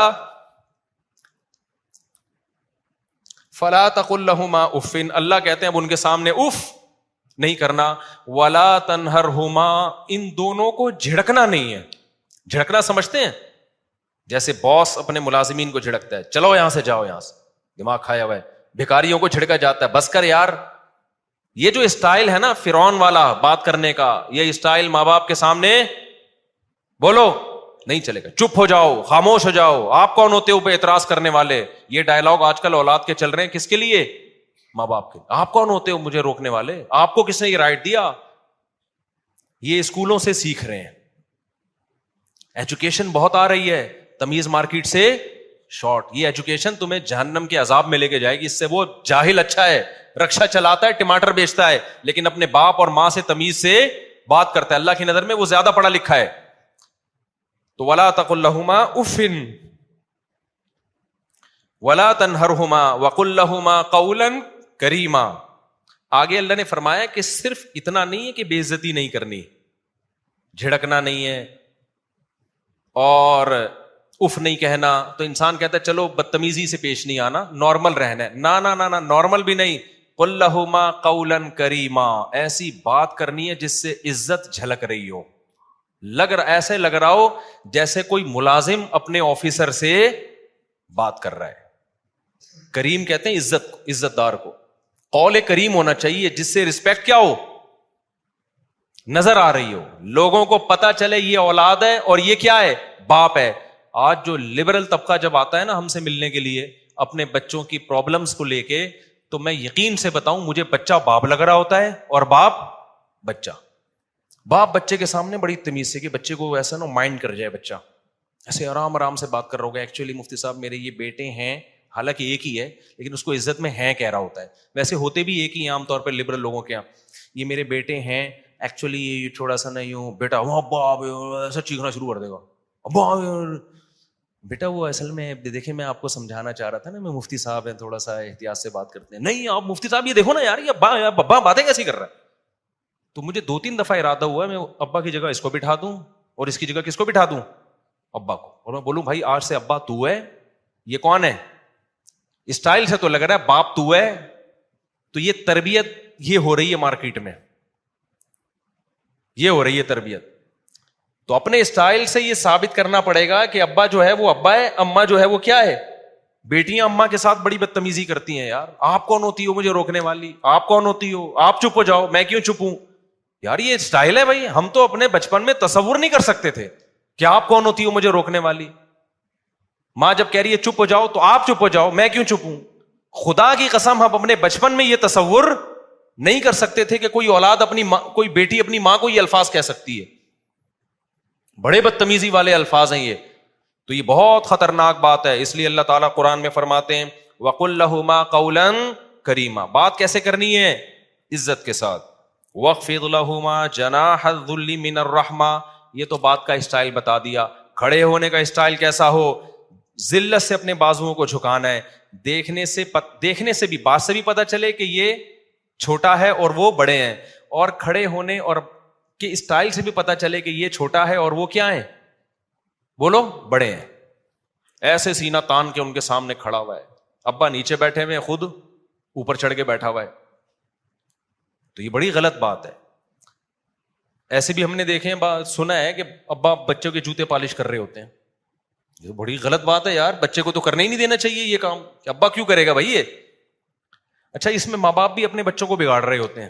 فلا تقل لهما اف, اللہ کہتے ہیں اب ان کے سامنے اف نہیں کرنا. ولا تنہرہما, ان دونوں کو جھڑکنا نہیں ہے. جھڑکنا سمجھتے ہیں, جیسے باس اپنے ملازمین کو جھڑکتا ہے, چلو یہاں سے جاؤ, یہاں سے دماغ کھایا ہوا ہے. بھکاریوں کو جھڑکا جاتا ہے, بس کر یار. یہ جو اسٹائل ہے نا فرعون والا بات کرنے کا, یہ اسٹائل ماں باپ کے سامنے بولو نہیں چلے گا. چپ ہو جاؤ, خاموش ہو جاؤ, آپ کون ہوتے ہو پہ اعتراض کرنے والے. یہ ڈائلاگ آج کل اولاد کے چل رہے ہیں, کس کے لیے, ماں باپ کے. آپ کون ہوتے ہو مجھے روکنے والے, آپ کو کس نے یہ رائٹ دیا. یہ اسکولوں سے سیکھ رہے ہیں. ایجوکیشن بہت آ رہی ہے, تمیز مارکیٹ سے شارٹ. یہ ایجوکیشن تمہیں جہنم کے عذاب میں لے کے جائے گی. اس سے وہ جاہل اچھا ہے, رکشا چلاتا ہے, ٹماٹر بیچتا ہے, لیکن اپنے باپ اور ماں سے تمیز سے بات کرتا ہے. اللہ کی نظر میں وہ زیادہ پڑھا لکھا ہے. تو ولا تقل لهما اف ولا تنہرہما وقل لهما قولا کریما. آگے اللہ نے فرمایا کہ صرف اتنا نہیں ہے کہ بے عزتی نہیں کرنی, جھڑکنا نہیں ہے اور اف نہیں کہنا. تو انسان کہتا ہے چلو بدتمیزی سے پیش نہیں آنا, نارمل رہنا ہے. نا نارمل بھی نہیں. قل لهما قولا کریما, ایسی بات کرنی ہے جس سے عزت جھلک رہی ہو. ایسے لگ رہا ہو جیسے کوئی ملازم اپنے آفیسر سے بات کر رہا ہے. کریم کہتے ہیں عزت دار کو. قول کریم ہونا چاہیے جس سے رسپیکٹ کیا ہو, نظر آ رہی ہو, لوگوں کو پتا چلے یہ اولاد ہے اور یہ کیا ہے, باپ ہے. آج جو لبرل طبقہ جب آتا ہے نا ہم سے ملنے کے لیے اپنے بچوں کی پرابلمز کو لے کے, تو میں یقین سے بتاؤں مجھے بچہ باپ لگ رہا ہوتا ہے اور باپ بچہ. باپ بچے کے سامنے بڑی تمیز سے, کہ بچے کو ایسا نا مائنڈ کر جائے, بچہ ایسے آرام سے بات کر رہا ہوگا. ایکچولی مفتی صاحب میرے یہ بیٹے ہیں, حالانکہ ایک ہی ہے لیکن اس کو عزت میں ہیں کہہ رہا ہوتا ہے. ویسے ہوتے بھی ایک ہی عام طور پہ لبرل لوگوں کے یہاں, یہ میرے بیٹے ہیں, ایکچولی یہ تھوڑا سا نا یوں بیٹا ایسا چیخنا شروع کر دے گا. بیٹا وہ اصل میں دیکھیں میں آپ کو سمجھانا چاہ رہا تھا نا, میں مفتی صاحب ہیں, تھوڑا سا احتیاط سے بات کرتے ہیں. نہیں آپ مفتی صاحب یہ دیکھو نا یار, یہ ابا باتیں کیسی کر رہا ہے. تو مجھے 2-3 دفعہ ارادہ ہوا میں ابا کی جگہ اس کو بٹھا دوں اور اس کی جگہ کس کو بٹھا دوں, ابا کو, اور میں بولوں بھائی آج سے ابا تو ہے, یہ کون ہے؟ اسٹائل سے تو لگ رہا ہے باپ تو ہے. تو یہ تربیت یہ ہو رہی ہے مارکیٹ میں, یہ ہو رہی ہے تربیت. تو اپنے اسٹائل سے یہ ثابت کرنا پڑے گا کہ ابا جو ہے وہ ابا ہے, اماں جو ہے وہ کیا ہے؟ بیٹیاں اماں کے ساتھ بڑی بدتمیزی کرتی ہیں. یار آپ کون ہوتی ہو مجھے روکنے والی؟ آپ کون ہوتی ہو؟ آپ چپ ہو جاؤ, میں کیوں چپ ہوں؟ یار یہ اسٹائل ہے بھائی. ہم تو اپنے بچپن میں تصور نہیں کر سکتے تھے کہ آپ کون ہوتی ہو مجھے روکنے والی. ماں جب کہہ رہی ہے چپ ہو جاؤ تو آپ چپ ہو جاؤ, میں کیوں چپ ہوں؟ خدا کی قسم ہم اپنے بچپن میں یہ تصور نہیں کر سکتے تھے کہ کوئی اولاد اپنی ماں, کوئی بیٹی اپنی ماں کو یہ الفاظ کہہ سکتی ہے. بڑے بدتمیزی والے الفاظ ہیں یہ. تو یہ بہت خطرناک بات ہے. اس لیے اللہ تعالیٰ قرآن میں فرماتے ہیں وَقُلْ لَهُمَا قَوْلًا كَرِيمًا, بات کیسے کرنی ہے؟ عزت کے ساتھ. وَاخْفِضْ لَهُمَا جَنَاحَ الذُّلِّ مِنَ الرَّحْمَةِ, یہ تو بات کا اسٹائل بتا دیا. کھڑے ہونے کا اسٹائل کیسا ہو؟ ذلت سے اپنے بازوؤں کو جھکانا ہے. دیکھنے سے بھی, بات سے بھی پتا چلے کہ یہ چھوٹا ہے اور وہ بڑے ہیں, اور کھڑے ہونے اور کے اسٹائل سے بھی پتا چلے کہ یہ چھوٹا ہے اور وہ کیا ہے؟ بولو بڑے ہیں. ایسے سینہ تان کے ان کے سامنے کھڑا ہوا ہے, ابا نیچے بیٹھے ہوئے, خود اوپر چڑھ کے بیٹھا ہوا ہے. تو یہ بڑی غلط بات ہے. ایسے بھی ہم نے دیکھے ہیں, سنا ہے کہ ابا بچوں کے جوتے پالش کر رہے ہوتے ہیں. یہ بڑی غلط بات ہے یار, بچے کو تو کرنے ہی نہیں دینا چاہیے یہ کام, کہ ابا کیوں کرے گا بھائی یہ. اچھا اس میں ماں باپ بھی اپنے بچوں کو بگاڑ رہے ہوتے ہیں.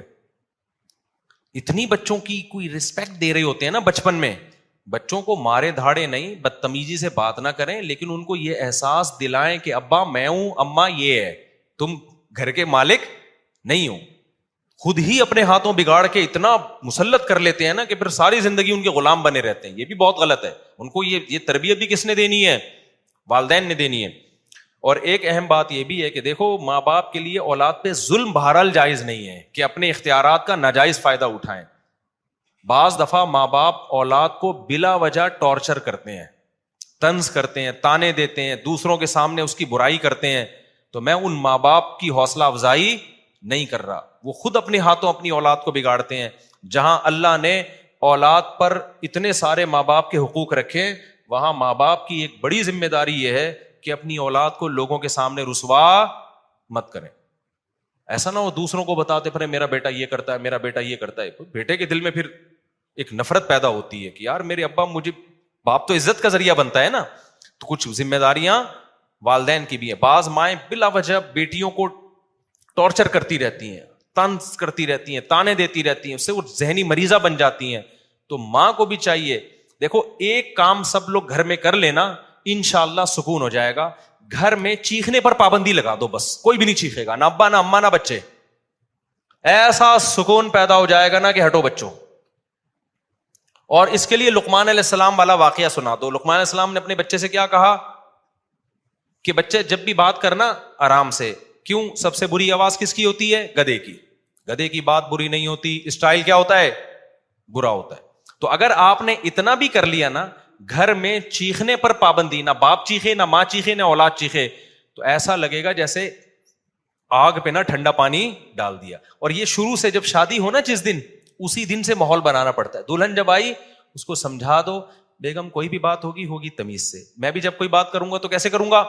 اتنی بچوں کی کوئی رسپیکٹ دے رہے ہوتے ہیں نا بچپن میں. بچوں کو مارے دھاڑے نہیں, بدتمیزی سے بات نہ کریں, لیکن ان کو یہ احساس دلائیں کہ ابا میں ہوں, اماں یہ ہے, تم گھر کے مالک نہیں ہو. خود ہی اپنے ہاتھوں بگاڑ کے اتنا مسلط کر لیتے ہیں نا کہ پھر ساری زندگی ان کے غلام بنے رہتے ہیں. یہ بھی بہت غلط ہے. ان کو یہ تربیت بھی کس نے دینی ہے؟ والدین نے دینی ہے. اور ایک اہم بات یہ بھی ہے کہ دیکھو ماں باپ کے لیے اولاد پہ ظلم بہرحال جائز نہیں ہے کہ اپنے اختیارات کا ناجائز فائدہ اٹھائیں. بعض دفعہ ماں باپ اولاد کو بلا وجہ ٹارچر کرتے ہیں, طنز کرتے ہیں, تانے دیتے ہیں, دوسروں کے سامنے اس کی برائی کرتے ہیں. تو میں ان ماں باپ کی حوصلہ افزائی نہیں کر رہا, وہ خود اپنے ہاتھوں اپنی اولاد کو بگاڑتے ہیں. جہاں اللہ نے اولاد پر اتنے سارے ماں باپ کے حقوق رکھے, وہاں ماں باپ کی ایک بڑی ذمہ داری یہ ہے کہ اپنی اولاد کو لوگوں کے سامنے رسوا مت کریں. ایسا نہ ہو دوسروں کو بتاتے پھر میرا بیٹا یہ کرتا ہے, میرا بیٹا یہ کرتا ہے. بیٹے کے دل میں پھر ایک نفرت پیدا ہوتی ہے کہ یار میرے ابا, مجھے باپ تو عزت کا ذریعہ بنتا ہے نا. تو کچھ ذمہ داریاں والدین کی بھی ہیں. بعض مائیں بلا وجہ بیٹیوں کو ٹارچر کرتی رہتی ہیں, طنز کرتی رہتی ہیں, تانے دیتی رہتی ہیں, اس سے وہ ذہنی مریضہ بن جاتی ہیں. تو ماں کو بھی چاہیے, دیکھو ایک کام سب لوگ گھر میں کر لینا, انشاءاللہ سکون ہو جائے گا. گھر میں چیخنے پر پابندی لگا دو, بس کوئی بھی نہیں چیخے گا, نہ ابا نہ اماں نہ بچے. ایسا سکون پیدا ہو جائے گا نا کہ ہٹو بچوں. اور اس کے لیے لقمان علیہ السلام والا واقعہ سنا دو. لقمان علیہ السلام نے اپنے بچے سے کیا کہا کہ بچے جب بھی بات کرنا آرام سے. کیوں؟ سب سے بری آواز کس کی ہوتی ہے؟ گدھے کی. گدھے کی بات بری نہیں ہوتی, اسٹائل کیا ہوتا ہے؟ برا ہوتا ہے. تو اگر آپ نے اتنا بھی کر لیا نا, گھر میں چیخنے پر پابندی, نہ باپ چیخے نہ ماں چیخے نہ اولاد چیخے, تو ایسا لگے گا جیسے آگ پہ نہ ٹھنڈا پانی ڈال دیا. اور یہ شروع سے جب شادی ہو نا جس دن, اسی دن سے ماحول بنانا پڑتا ہے. دلہن جب آئی اس کو سمجھا دو, بیگم کوئی بھی بات ہوگی تمیز سے. میں بھی جب کوئی بات کروں گا تو کیسے کروں گا؟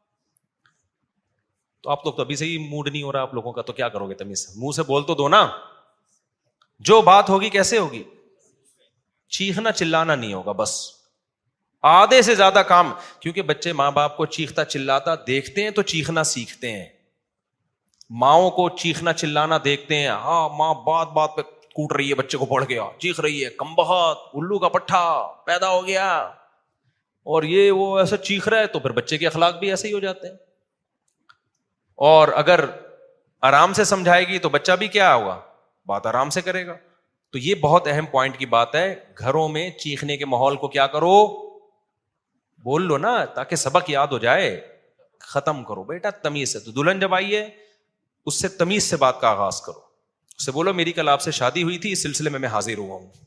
تو آپ لوگ تو ابھی سے ہی موڈ نہیں ہو رہا آپ لوگوں کا, تو کیا کرو گے تمیز سے؟ منہ سے بول تو دو نا. جو بات ہوگی کیسے ہوگی؟ چیخنا چلانا نہیں ہوگا بس. آدھے سے زیادہ کام, کیونکہ بچے ماں باپ کو چیختا چلاتا دیکھتے ہیں تو چیخنا سیکھتے ہیں. ماؤں کو چیخنا چلانا دیکھتے ہیں, ہاں ماں بات بات پہ کوٹ رہی ہے, بچے کو پڑھ گیا, چیخ رہی ہے, کم بہت الو کا پٹھا پیدا ہو گیا, اور یہ وہ ایسا چیخ رہا ہے, تو پھر بچے کے اخلاق بھی ایسے ہی ہو جاتے ہیں. اور اگر آرام سے سمجھائے گی تو بچہ بھی کیا ہوگا؟ بات آرام سے کرے گا. تو یہ بہت اہم پوائنٹ کی بات ہے. گھروں میں چیخنے کے ماحول کو کیا کرو؟ بول لو نا, تاکہ سبق یاد ہو جائے. ختم کرو بیٹا تمیز سے. تو دلہن جب آئی ہے اس سے تمیز سے بات کا آغاز کرو. اس سے بولو میری کل آپ سے شادی ہوئی تھی, اس سلسلے میں حاضر ہوا ہوں.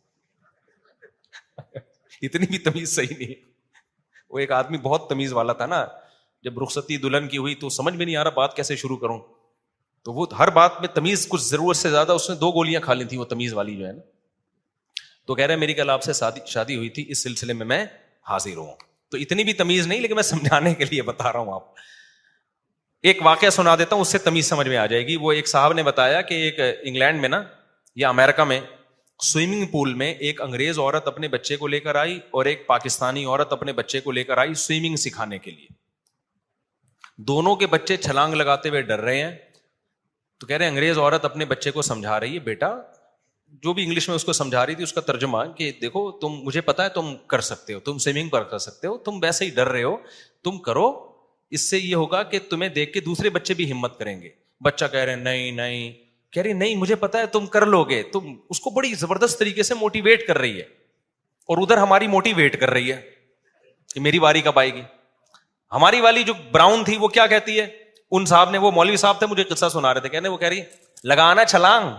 اتنی بھی تمیز صحیح نہیں. وہ ایک آدمی بہت تمیز والا تھا نا, جب رخصتی دلہن کی ہوئی تو سمجھ میں نہیں آ رہا بات کیسے شروع کروں. تو وہ ہر بات میں تمیز, کچھ ضرورت سے زیادہ اس نے 2 گولیاں کھا لی تھی وہ تمیز والی جو ہے نا. تو کہہ رہے میری کل آپ سے شادی ہوئی تھی, اس سلسلے میں حاضر ہوں. تو اتنی بھی تمیز نہیں, لیکن میں سمجھانے کے لیے بتا رہا ہوں. آپ ایک واقعہ سنا دیتا ہوں, اس سے تمیز سمجھ میں آ جائے گی. وہ ایک صاحب نے بتایا کہ ایک انگلینڈ میں نا یا امریکہ میں سوئمنگ پول میں ایک انگریز عورت اپنے بچے کو لے کر آئی اور ایک پاکستانی عورت اپنے بچے کو لے کر آئی سوئمنگ سکھانے کے لیے. دونوں کے بچے چھلانگ لگاتے ہوئے ڈر رہے ہیں. تو کہہ رہے ہیں انگریز عورت اپنے بچے کو سمجھا رہی ہے, بیٹا, جو بھی انگلش میں اس کو سمجھا رہی تھی اس کا ترجمہ کہ دیکھو تم, مجھے پتا ہے تم کر سکتے ہو, تم سوئمنگ پر کر سکتے ہو, تم ویسے ہی ڈر رہے ہو, تم کرو, اس سے یہ ہوگا کہ تمہیں دیکھ کے دوسرے بچے بھی ہمت کریں گے. بچہ کہہ رہے ہیں نہیں نہیں, کہہ رہی نہیں مجھے پتا ہے تم کر لو گے. تم اس کو بڑی زبردست طریقے سے موٹیویٹ کر رہی ہے, اور ادھر ہماری موٹیویٹ کر رہی ہے کہ میری باری کب آئے گی. ہماری والی جو براؤن تھی وہ کیا کہتی ہے, ان صاحب نے, وہ مولوی صاحب تھے, مجھے قصہ سنا رہے تھے, کہنے وہ کہہ رہی لگانا چھلانگ.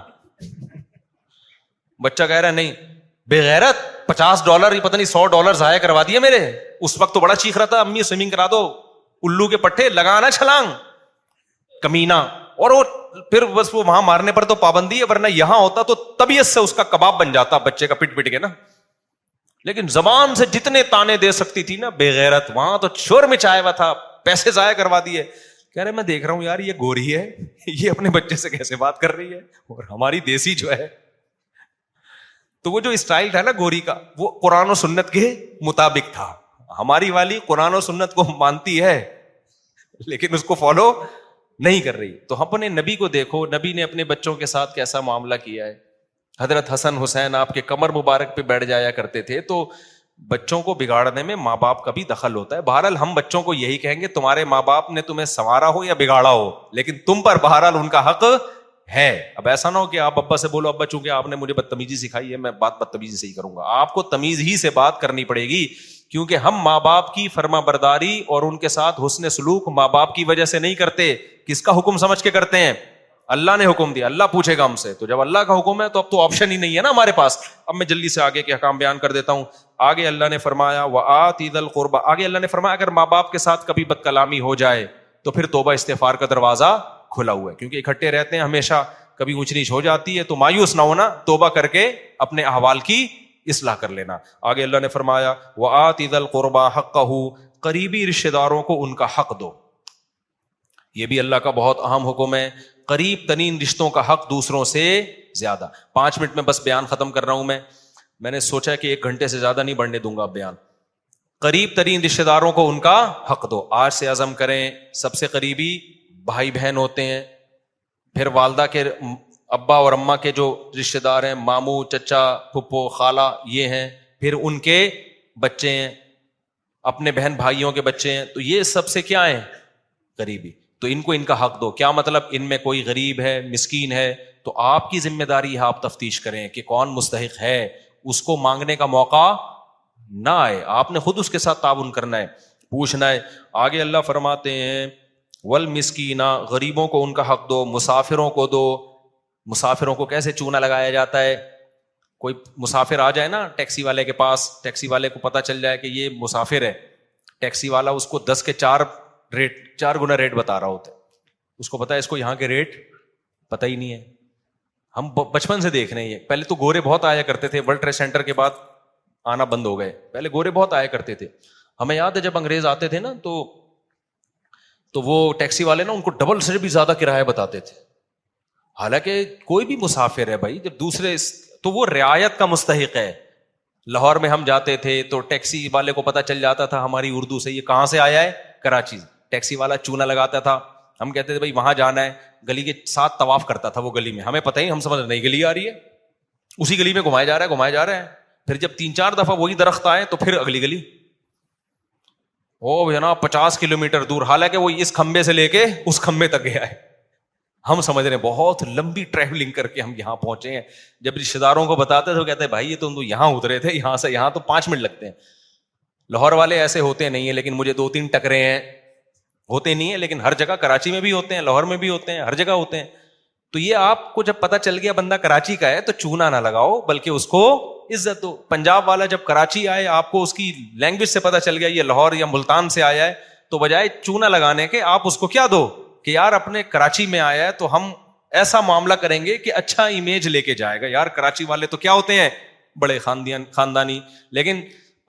بچہ کہہ رہا ہے نہیں, بے غیرت, $50 پتہ نہیں $100 ضائع کروا دیے میرے. اس وقت تو بڑا چیخ رہا تھا, امی سوئمنگ کرا دو, الو کے پٹھے, لگانا چھلانگ, کمینہ. اور وہ پھر بس وہ وہاں مارنے پر تو پابندی ہے, ورنہ یہاں ہوتا تو طبیعت سے اس کا کباب بن جاتا بچے کا پٹ پٹ کے نا. لیکن زبان سے جتنے تانے دے سکتی تھی نا بے غیرت, وہاں تو شور مچایا ہوا تھا, پیسے ضائع کروا دیے. کہہ رہے میں دیکھ رہا ہوں یار یہ گوری ہے, یہ اپنے بچے سے کیسے بات کر رہی ہے, اور ہماری دیسی جو ہے. تو وہ جو اسٹائل تھا نا گوری کا, وہ قرآن و سنت کے مطابق تھا. ہماری والی قرآن و سنت کو مانتی ہے لیکن اس کو فالو نہیں کر رہی. تو اپنے نبی کو دیکھو, نبی نے اپنے بچوں کے ساتھ کیسا معاملہ کیا ہے. حضرت حسن حسین آپ کے کمر مبارک پہ بیٹھ جایا کرتے تھے. تو بچوں کو بگاڑنے میں ماں باپ کا بھی دخل ہوتا ہے. بہرحال ہم بچوں کو یہی کہیں گے, تمہارے ماں باپ نے تمہیں سنوارا ہو یا بگاڑا ہو, لیکن تم پر بہرحال ان کا حق ہے. اب ایسا نہ ہو کہ آپ ابا سے بولو, ابا چونکہ آپ نے مجھے بدتمیزی سکھائی ہے میں بات بدتمیزی سے ہی کروں گا. آپ کو تمیز ہی سے بات کرنی پڑے گی, کیونکہ ہم ماں باپ کی فرما برداری اور ان کے ساتھ حسن سلوک ماں باپ کی وجہ سے نہیں کرتے. کس کا حکم سمجھ کے کرتے ہیں؟ اللہ نے حکم دیا, اللہ پوچھے گا ہم سے. تو جب اللہ کا حکم ہے تو اب تو آپشن ہی نہیں ہے نا ہمارے پاس. اب میں جلدی سے آگے کے احکام بیان کر دیتا ہوں. آگے اللہ نے فرمایا وآت ذی القربى, آگے اللہ نے فرمایا اگر ماں باپ کے ساتھ کبھی بد کلامی ہو جائے تو پھر توبہ استغفار کا دروازہ کھلا ہوا ہے, کیونکہ اکٹھے رہتے ہیں ہمیشہ, کبھی اونچ نیچ ہو جاتی ہے تو مایوس نہ ہونا, توبہ کر کے اپنے احوال کی اصلاح کر لینا. آگے اللہ نے فرمایا وآت ذی القربى حقہ, قریبی رشتہ داروں کو ان کا حق دو. یہ بھی اللہ کا بہت اہم حکم ہے, قریب ترین رشتوں کا حق دوسروں سے زیادہ. 5 منٹ میں بس بیان ختم کر رہا ہوں. میں نے سوچا کہ 1 گھنٹے سے زیادہ نہیں بڑھنے دوں گا بیان. قریب ترین رشتہ داروں کو ان کا حق دو. آج سے عزم کریں, سب سے قریبی بھائی بہن ہوتے ہیں, پھر والدہ کے ابا اور اماں کے جو رشتہ دار ہیں, ماموں, چچا, پھپھو, خالہ, یہ ہیں, پھر ان کے بچے ہیں, اپنے بہن بھائیوں کے بچے ہیں, تو یہ سب سے کیا ہیں؟ قریبی. تو ان کو ان کا حق دو. کیا مطلب؟ ان میں کوئی غریب ہے, مسکین ہے, تو آپ کی ذمہ داری ہے آپ تفتیش کریں کہ کون مستحق ہے, اس کو مانگنے کا موقع نہ آئے, آپ نے خود اس کے ساتھ تعاون کرنا ہے, پوچھنا ہے. آگے اللہ فرماتے ہیں والمسکین, غریبوں کو ان کا حق دو, مسافروں کو دو. مسافروں کو کیسے چونا لگایا جاتا ہے؟ کوئی مسافر آ جائے نا ٹیکسی والے کے پاس, ٹیکسی والے کو پتا چل جائے کہ یہ مسافر ہے, ٹیکسی والا اس کو 10 کے 4 گنا ریٹ بتا رہا ہوتا ہے. اس کو پتا ہے اس کو یہاں کے ریٹ پتہ ہی نہیں ہے. ہم بچپن سے دیکھ رہے ہیں, پہلے تو گورے بہت آیا کرتے تھے, ورلڈ ٹریڈ سینٹر کے بعد آنا بند ہو گئے, پہلے گورے بہت آیا کرتے تھے. ہمیں یاد ہے جب انگریز آتے تھے نا تو وہ ٹیکسی والے نا ان کو ڈبل سے بھی زیادہ کرایہ بتاتے تھے. حالانکہ کوئی بھی مسافر ہے بھائی, جب دوسرے تو وہ رعایت کا مستحق ہے. لاہور میں ہم جاتے تھے تو ٹیکسی والے کو پتا چل جاتا تھا ہماری اردو سے یہ کہاں سے آیا ہے, کراچی. ٹیکسی والا چونا لگاتا تھا, ہم کہتے تھے بھائی وہاں جانا ہے, گلی کے ساتھ طواف کرتا تھا وہ گلی میں, ہمیں پتہ ہی, ہم سمجھ نئی گلی آ رہی ہے, اسی گلی میں گھمایا جا رہا ہے. پھر جب 3-4 دفعہ وہی درخت آئے تو پھر اگلی گلی, او جناب 50 کلومیٹر دور, حالانکہ وہ اس کھمبے سے لے کے اس کھمبے تک گیا ہے. ہم سمجھ رہے ہیں بہت لمبی ٹریولنگ کر کے ہم یہاں پہنچے ہیں. جب رشتے داروں کو بتاتے تو کہتے ہیں بھائی یہ تو یہاں اترے تھے, یہاں سے یہاں تو 5 منٹ لگتے ہیں. لاہور والے ایسے ہوتے نہیں ہیں, لیکن مجھے 2-3 ٹکرے ہیں, ہوتے نہیں ہیں, لیکن ہر جگہ, کراچی میں بھی ہوتے ہیں, لاہور میں بھی ہوتے ہیں, ہر جگہ ہوتے ہیں. تو یہ آپ کو جب پتا چل گیا بندہ کراچی کا ہے تو چونا نہ لگاؤ, بلکہ اس کو عزت دو. پنجاب والا جب کراچی آئے, آپ کو اس کی لینگویج سے پتا چل گیا یہ لاہور یا ملتان سے آیا ہے, تو بجائے چونا لگانے کے آپ اس کو کیا دو کہ یار اپنے کراچی میں آیا ہے تو ہم ایسا معاملہ کریں گے کہ اچھا امیج لے کے جائے گا. یار کراچی والے تو کیا ہوتے ہیں, بڑے خاندانی. لیکن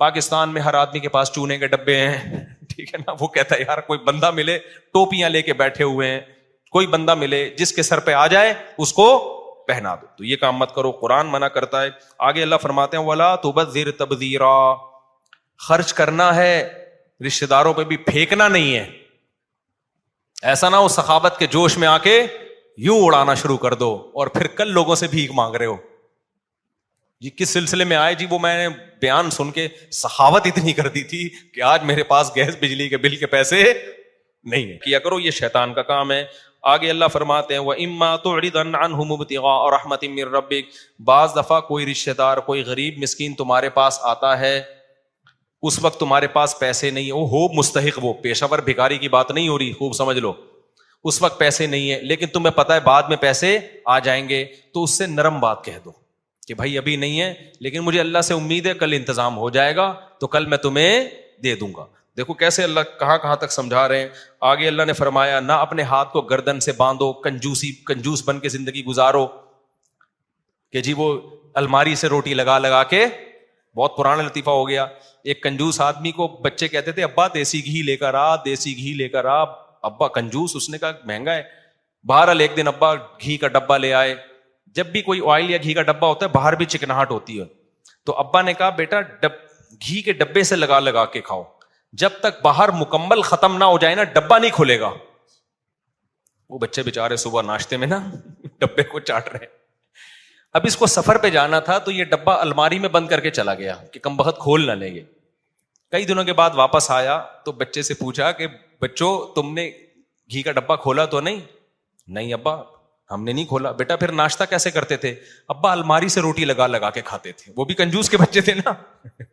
پاکستان میں ہر آدمی کے پاس چونے کے ڈبے ہیں, ٹھیک ہے نا. وہ کہتا ہے یار کوئی بندہ ملے, ٹوپیاں لے کے بیٹھے ہوئے ہیں, کوئی بندہ ملے جس کے سر پہ آ جائے اس کو پہنا دو. تو یہ کام مت کرو, قرآن منع کرتا ہے. آگے اللہ فرماتے ہیں وَلَا تُبَذِّرْ تَبْذِيرًا, خرچ کرنا ہے, رشتہ داروں پہ بھی پھینکنا نہیں ہے. ایسا نہ ہو سخاوت کے جوش میں آ کے یوں اڑانا شروع کر دو اور پھر کل لوگوں سے بھیک مانگ رہے ہو. جی کس سلسلے میں آئے, جی وہ میں نے بیان سن کے سخاوت اتنی کر دی تھی کہ آج میرے پاس گیس بجلی کے بل کے پیسے نہیں ہے. کیا کرو, یہ شیطان کا کام ہے. آگے اللہ فرماتے ہیں وَإِمَّا تُعْرِضَنَّ عَنْهُمُ ابْتِغَاءَ رَحْمَةٍ مِّن رَّبِّكَ, بعض دفعہ کوئی رشتہ دار, کوئی غریب مسکین تمہارے پاس آتا ہے, اس وقت تمہارے پاس پیسے نہیں ہے, وہ ہو مستحق, وہ پیشہ ور بھکاری کی بات نہیں ہو رہی, خوب سمجھ لو. اس وقت پیسے نہیں ہے لیکن تمہیں پتا ہے بعد میں پیسے آ جائیں گے, تو اس سے نرم بات کہہ دو کہ بھائی ابھی نہیں ہے لیکن مجھے اللہ سے امید ہے کل انتظام ہو جائے گا, تو کل میں تمہیں دے دوں گا. دیکھو کیسے اللہ کہاں تک سمجھا رہے ہیں. آگے اللہ نے فرمایا نہ اپنے ہاتھ کو گردن سے باندھو, کنجوس بن کے زندگی گزارو کہ جی وہ الماری سے روٹی لگا کے, بہت پرانا لطیفہ ہو گیا. ایک کنجوس آدمی کو بچے کہتے تھے ابا دیسی گھی لے کر آ, دیسی گھی لے کر آ. ابا کنجوس, اس نے کہا مہنگا ہے. بہرحال ایک دن ابا گھی کا ڈبہ لے آئے. جب بھی کوئی آئل یا گھی کا ڈبہ ہوتا ہے باہر بھی چکناہٹ ہوتی ہے, تو ابا نے کہا بیٹا گھی کے ڈبے سے لگا کے کھاؤ, جب تک باہر مکمل ختم نہ ہو جائے نا ڈبہ نہیں کھلے گا. وہ بچے بےچارے صبح ناشتے میں نا ڈبے کو چاٹ رہے. اب اس کو سفر پہ جانا تھا تو یہ ڈبہ الماری میں بند کر کے چلا گیا کہ کم بخت کھول نہ لیں گے. کئی دنوں کے بعد واپس آیا تو بچے سے پوچھا کہ بچوں تم نے گھی کا ڈبہ کھولا تو نہیں؟ نہیں ابا ہم نے نہیں کھولا. بیٹا پھر ناشتہ کیسے کرتے تھے؟ ابا الماری سے روٹی لگا کے کھاتے تھے. وہ بھی کنجوس کے بچے تھے نا.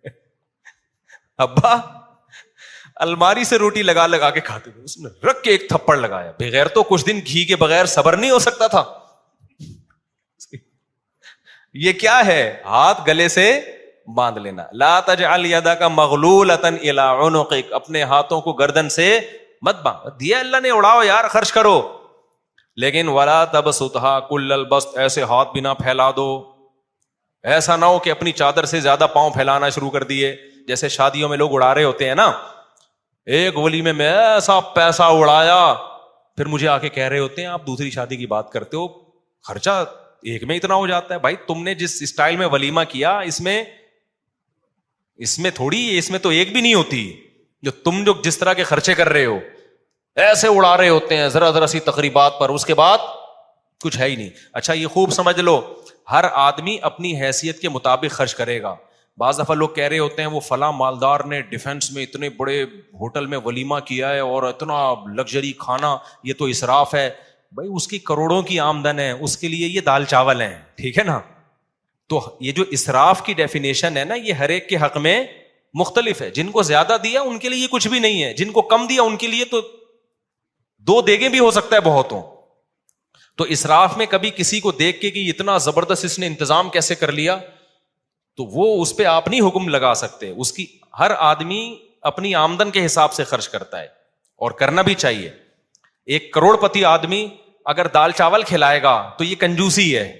ابا الماری سے روٹی لگا کے کھاتے تھے. اس نے رکھ کے ایک تھپڑ لگایا. بغیر تو کچھ دن گھی کے بغیر صبر نہیں ہو سکتا تھا. یہ کیا ہے؟ ہاتھ گلے سے باندھ لینا. لا تجعل یدک مغلولۃ الی عنقک, اپنے ہاتھوں کو گردن سے مت باندھ. دیا اللہ نے, اڑاؤ یار, خرچ کرو, لیکن ولا تبسطھا کل البسط, ایسے ہاتھ بھی نہ پھیلا دو. ایسا نہ ہو کہ اپنی چادر سے زیادہ پاؤں پھیلانا شروع کر دیے, جیسے شادیوں میں لوگ اڑا رہے ہوتے ہیں نا. ایک ولیمے میں ایسا پیسہ اڑایا, پھر مجھے آ کے کہہ رہے ہوتے ہیں آپ دوسری شادی کی بات کرتے ہو, خرچہ ایک میں اتنا ہو جاتا ہے. بھائی تم نے جس اسٹائل میں ولیمہ کیا اس میں تھوڑی, اس میں تو ایک بھی نہیں ہوتی. جو جس طرح کے خرچے کر رہے ہو, ایسے اڑا رہے ہوتے ہیں ذرا سی تقریبات پر, اس کے بعد کچھ ہے ہی نہیں. اچھا یہ خوب سمجھ لو, ہر آدمی اپنی حیثیت کے مطابق خرچ کرے گا. بعض دفعہ لوگ کہہ رہے ہوتے ہیں وہ فلاں مالدار نے ڈیفینس میں اتنے بڑے ہوٹل میں ولیمہ کیا ہے اور اتنا لگژری کھانا, یہ تو اسراف ہے. بھائی اس کی کروڑوں کی آمدن ہے, اس کے لیے یہ دال چاول ہیں, ٹھیک ہے نا. تو یہ جو اسراف کی ڈیفینیشن ہے نا, یہ ہر ایک کے حق میں مختلف ہے. جن کو زیادہ دیا ان کے لیے کچھ بھی نہیں ہے, جن کو کم دیا ان کے لیے تو 2 دیگیں بھی ہو سکتا ہے بہتوں. تو اسراف میں کبھی کسی کو دیکھ کے کہ اتنا زبردست اس نے انتظام کیسے کر لیا, تو وہ اس پہ آپ نہیں حکم لگا سکتے. اس کی ہر آدمی اپنی آمدن کے حساب سے خرچ کرتا ہے اور کرنا بھی چاہیے. ایک کروڑ پتی آدمی اگر دال چاول کھلائے گا تو یہ کنجوسی ہے,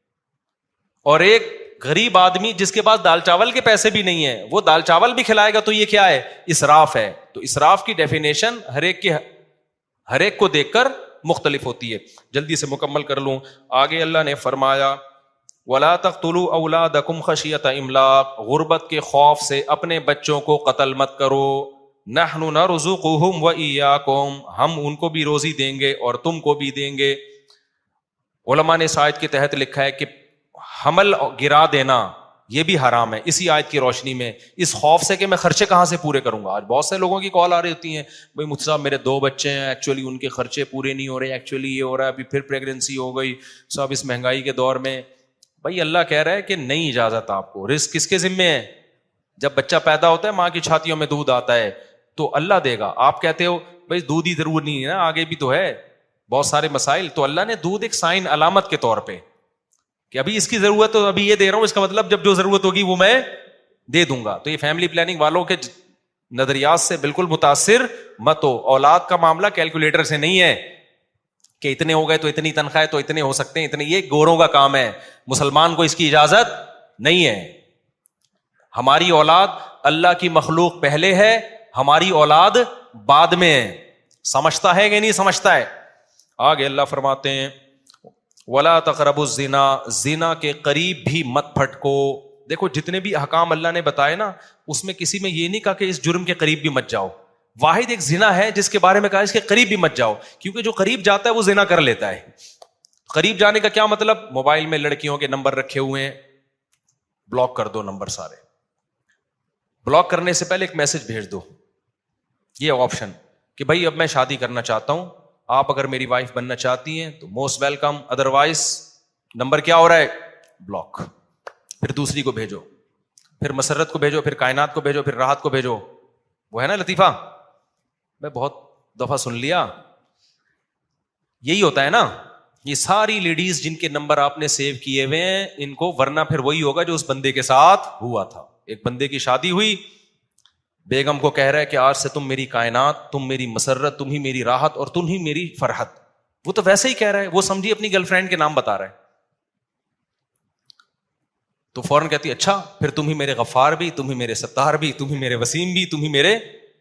اور ایک غریب آدمی جس کے پاس دال چاول کے پیسے بھی نہیں ہے وہ دال چاول بھی کھلائے گا تو یہ کیا ہے؟ اسراف ہے. تو اسراف کی ڈیفینیشن ہر ایک کو دیکھ کر مختلف ہوتی ہے. جلدی سے مکمل کر لوں. آگے اللہ نے فرمایا وَلَا تَقْتُلُوا أَوْلَادَكُمْ خَشْيَةَ إِمْلَاقٍ, غربت کے خوف سے اپنے بچوں کو قتل مت کرو. نَحْنُ نَرْزُقُهُمْ وَإِيَّاكُمْ, ہم ان کو بھی روزی دیں گے اور تم کو بھی دیں گے. علماء نے اس آیت کے تحت لکھا ہے کہ حمل گرا دینا یہ بھی حرام ہے اسی آیت کی روشنی میں, اس خوف سے کہ میں خرچے کہاں سے پورے کروں گا. آج بہت سے لوگوں کی کال آ رہی ہوتی ہیں, بھائی مجھ صاحب میرے 2 بچے ہیں, ایکچولی ان کے خرچے پورے نہیں ہو رہے, ایکچولی یہ ہو رہا ہے, ابھی پھر پریگننسی ہو گئی صاحب اس مہنگائی کے دور میں. بھائی اللہ کہہ رہا ہے کہ نہیں اجازت آپ کو. رزق کس کے ذمے ہے؟ جب بچہ پیدا ہوتا ہے ماں کی چھاتیوں میں دودھ آتا ہے تو اللہ دے گا. آپ کہتے ہو بھائی دودھ ہی ضرور نہیں ہے نا, آگے بھی تو ہے بہت سارے مسائل. تو اللہ نے دودھ ایک سائن علامت کے طور پہ کہ ابھی اس کی ضرورت تو ابھی یہ دے رہا ہوں, اس کا مطلب جب جو ضرورت ہوگی وہ میں دے دوں گا. تو یہ فیملی پلاننگ والوں کے نظریات سے بالکل متاثر مت ہو. اولاد کا معاملہ کیلکولیٹر سے نہیں ہے کہ اتنے ہو گئے تو اتنی تنخواہ تو اتنے ہو سکتے ہیں اتنے. یہ گوروں کا کام ہے, مسلمان کو اس کی اجازت نہیں ہے. ہماری اولاد اللہ کی مخلوق پہلے ہے, ہماری اولاد بعد میں ہے. سمجھتا ہے کہ نہیں سمجھتا ہے؟ آگے اللہ فرماتے ہیں وَلَا تَقْرَبُوا الزِّنَا, زنا کے قریب بھی مت پھٹکو. دیکھو جتنے بھی احکام اللہ نے بتائے نا, اس میں کسی میں یہ نہیں کہا کہ اس جرم کے قریب بھی مت جاؤ. واحد ایک زنا ہے جس کے بارے میں کہا اس کے قریب بھی مت جاؤ, کیونکہ جو قریب جاتا ہے وہ زنا کر لیتا ہے. قریب جانے کا کیا مطلب؟ موبائل میں لڑکیوں کے نمبر رکھے ہوئے ہیں, بلاک کر دو نمبر سارے. بلاک کرنے سے پہلے ایک میسج بھیج دو, یہ آپشن کہ بھائی اب میں شادی کرنا چاہتا ہوں, آپ اگر میری وائف بننا چاہتی ہیں تو موسٹ ویلکم, ادروائز نمبر کیا ہو رہا ہے؟ بلاک. پھر دوسری کو بھیجو, پھر مسرت کو بھیجو, پھر کائنات کو بھیجو, پھر راحت کو بھیجو. وہ ہے نا لطیفہ, میں بہت دفعہ سن لیا. یہی ہوتا ہے نا, یہ ساری لیڈیز جن کے نمبر آپ نے سیو کیے ہوئے ہیں ان کو, ورنہ پھر وہی ہوگا جو اس بندے کے ساتھ ہوا تھا. ایک بندے کی شادی ہوئی, بیگم کو کہہ رہا ہے کہ آج سے تم میری کائنات, تم میری مسرت, تم ہی میری راحت اور تم ہی میری فرحت. وہ تو ویسے ہی کہہ رہا ہے, وہ سمجھی اپنی گرل فرینڈ کے نام بتا رہا ہے. تو فوراً کہتی اچھا پھر تم ہی میرے غفار بھی, تم ہی میرے ستار بھی, تم ہی میرے وسیم بھی, تم ہی میرے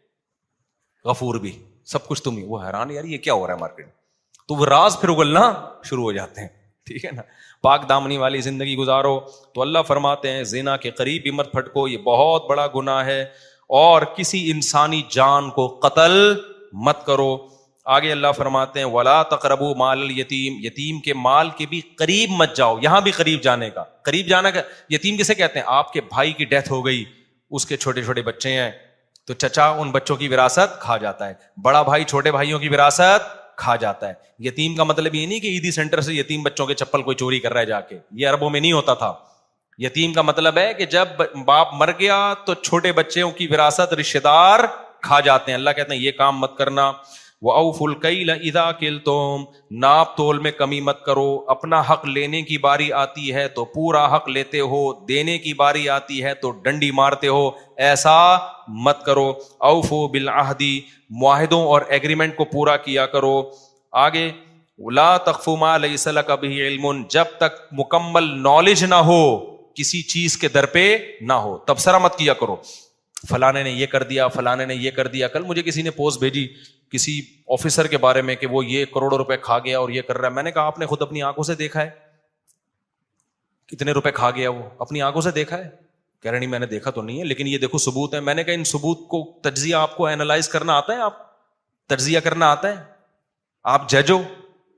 غفور بھی, سب کچھ تم ہی. وہ حیران یار یہ کیا ہو رہا ہے مارکیٹ. تو وہ راز پھر اگلنا شروع ہو جاتے ہیں. ٹھیک ہے نا, پاک دامنی والی زندگی گزارو. تو اللہ فرماتے ہیں زنا کے قریب بھی مت پھٹکو, یہ بہت بڑا گناہ ہے, اور کسی انسانی جان کو قتل مت کرو. آگے اللہ فرماتے ہیں وَلَا تَقْرَبُوا مَالَ الْيَتِيمِ, یتیم کے مال کے بھی قریب مت جاؤ. یہاں بھی قریب جانے کا, قریب جانا کا. یتیم کسے کہتے ہیں؟ آپ کے بھائی کی ڈیتھ ہو گئی, اس کے چھوٹے چھوٹے بچے ہیں, تو چچا ان بچوں کی وراثت کھا جاتا ہے, بڑا بھائی چھوٹے بھائیوں کی وراثت کھا جاتا ہے. یتیم کا مطلب یہ نہیں کہ عیدی سینٹر سے یتیم بچوں کے چپل کوئی چوری کر رہا ہے جا کے, یہ عربوں میں نہیں ہوتا تھا. یتیم کا مطلب ہے کہ جب باپ مر گیا تو چھوٹے بچوں کی وراثت رشتہ دار کھا جاتے ہیں. اللہ کہتے ہیں یہ کام مت کرنا. وَأَوْفُوا الْكَيْلَ إِذَا كِلْتُمْ, ناپ تول میں کمی مت کرو. اپنا حق لینے کی باری آتی ہے تو پورا حق لیتے ہو, دینے کی باری آتی ہے تو ڈنڈی مارتے ہو, ایسا مت کرو. اوفوا بالعہد, معاہدوں اور ایگریمنٹ کو پورا کیا کرو. آگے لا تخف ما لیس لک بہ علم, جب تک مکمل نالج نہ ہو کسی چیز کے در پہ نہ ہو تبصرہ مت کیا کرو. فلانے نے یہ کر دیا, فلانے نے یہ کر دیا. کل مجھے کسی نے پوسٹ بھیجی کسی آفیسر کے بارے میں کہ وہ یہ کروڑوں روپے کھا گیا اور یہ کر رہا ہے. میں نے کہا آپ نے خود اپنی آنکھوں سے دیکھا ہے کتنے روپے کھا گیا؟ وہ اپنی آنکھوں سے دیکھا ہے؟ کہہ رہے نہیں میں نے دیکھا تو نہیں ہے, لیکن یہ دیکھو ثبوت ہے. میں نے کہا ان ثبوت کو تجزیہ آپ کو اینالائز کرنا آتا ہے؟ آپ تجزیہ کرنا آتا ہے؟ آپ جج ہو؟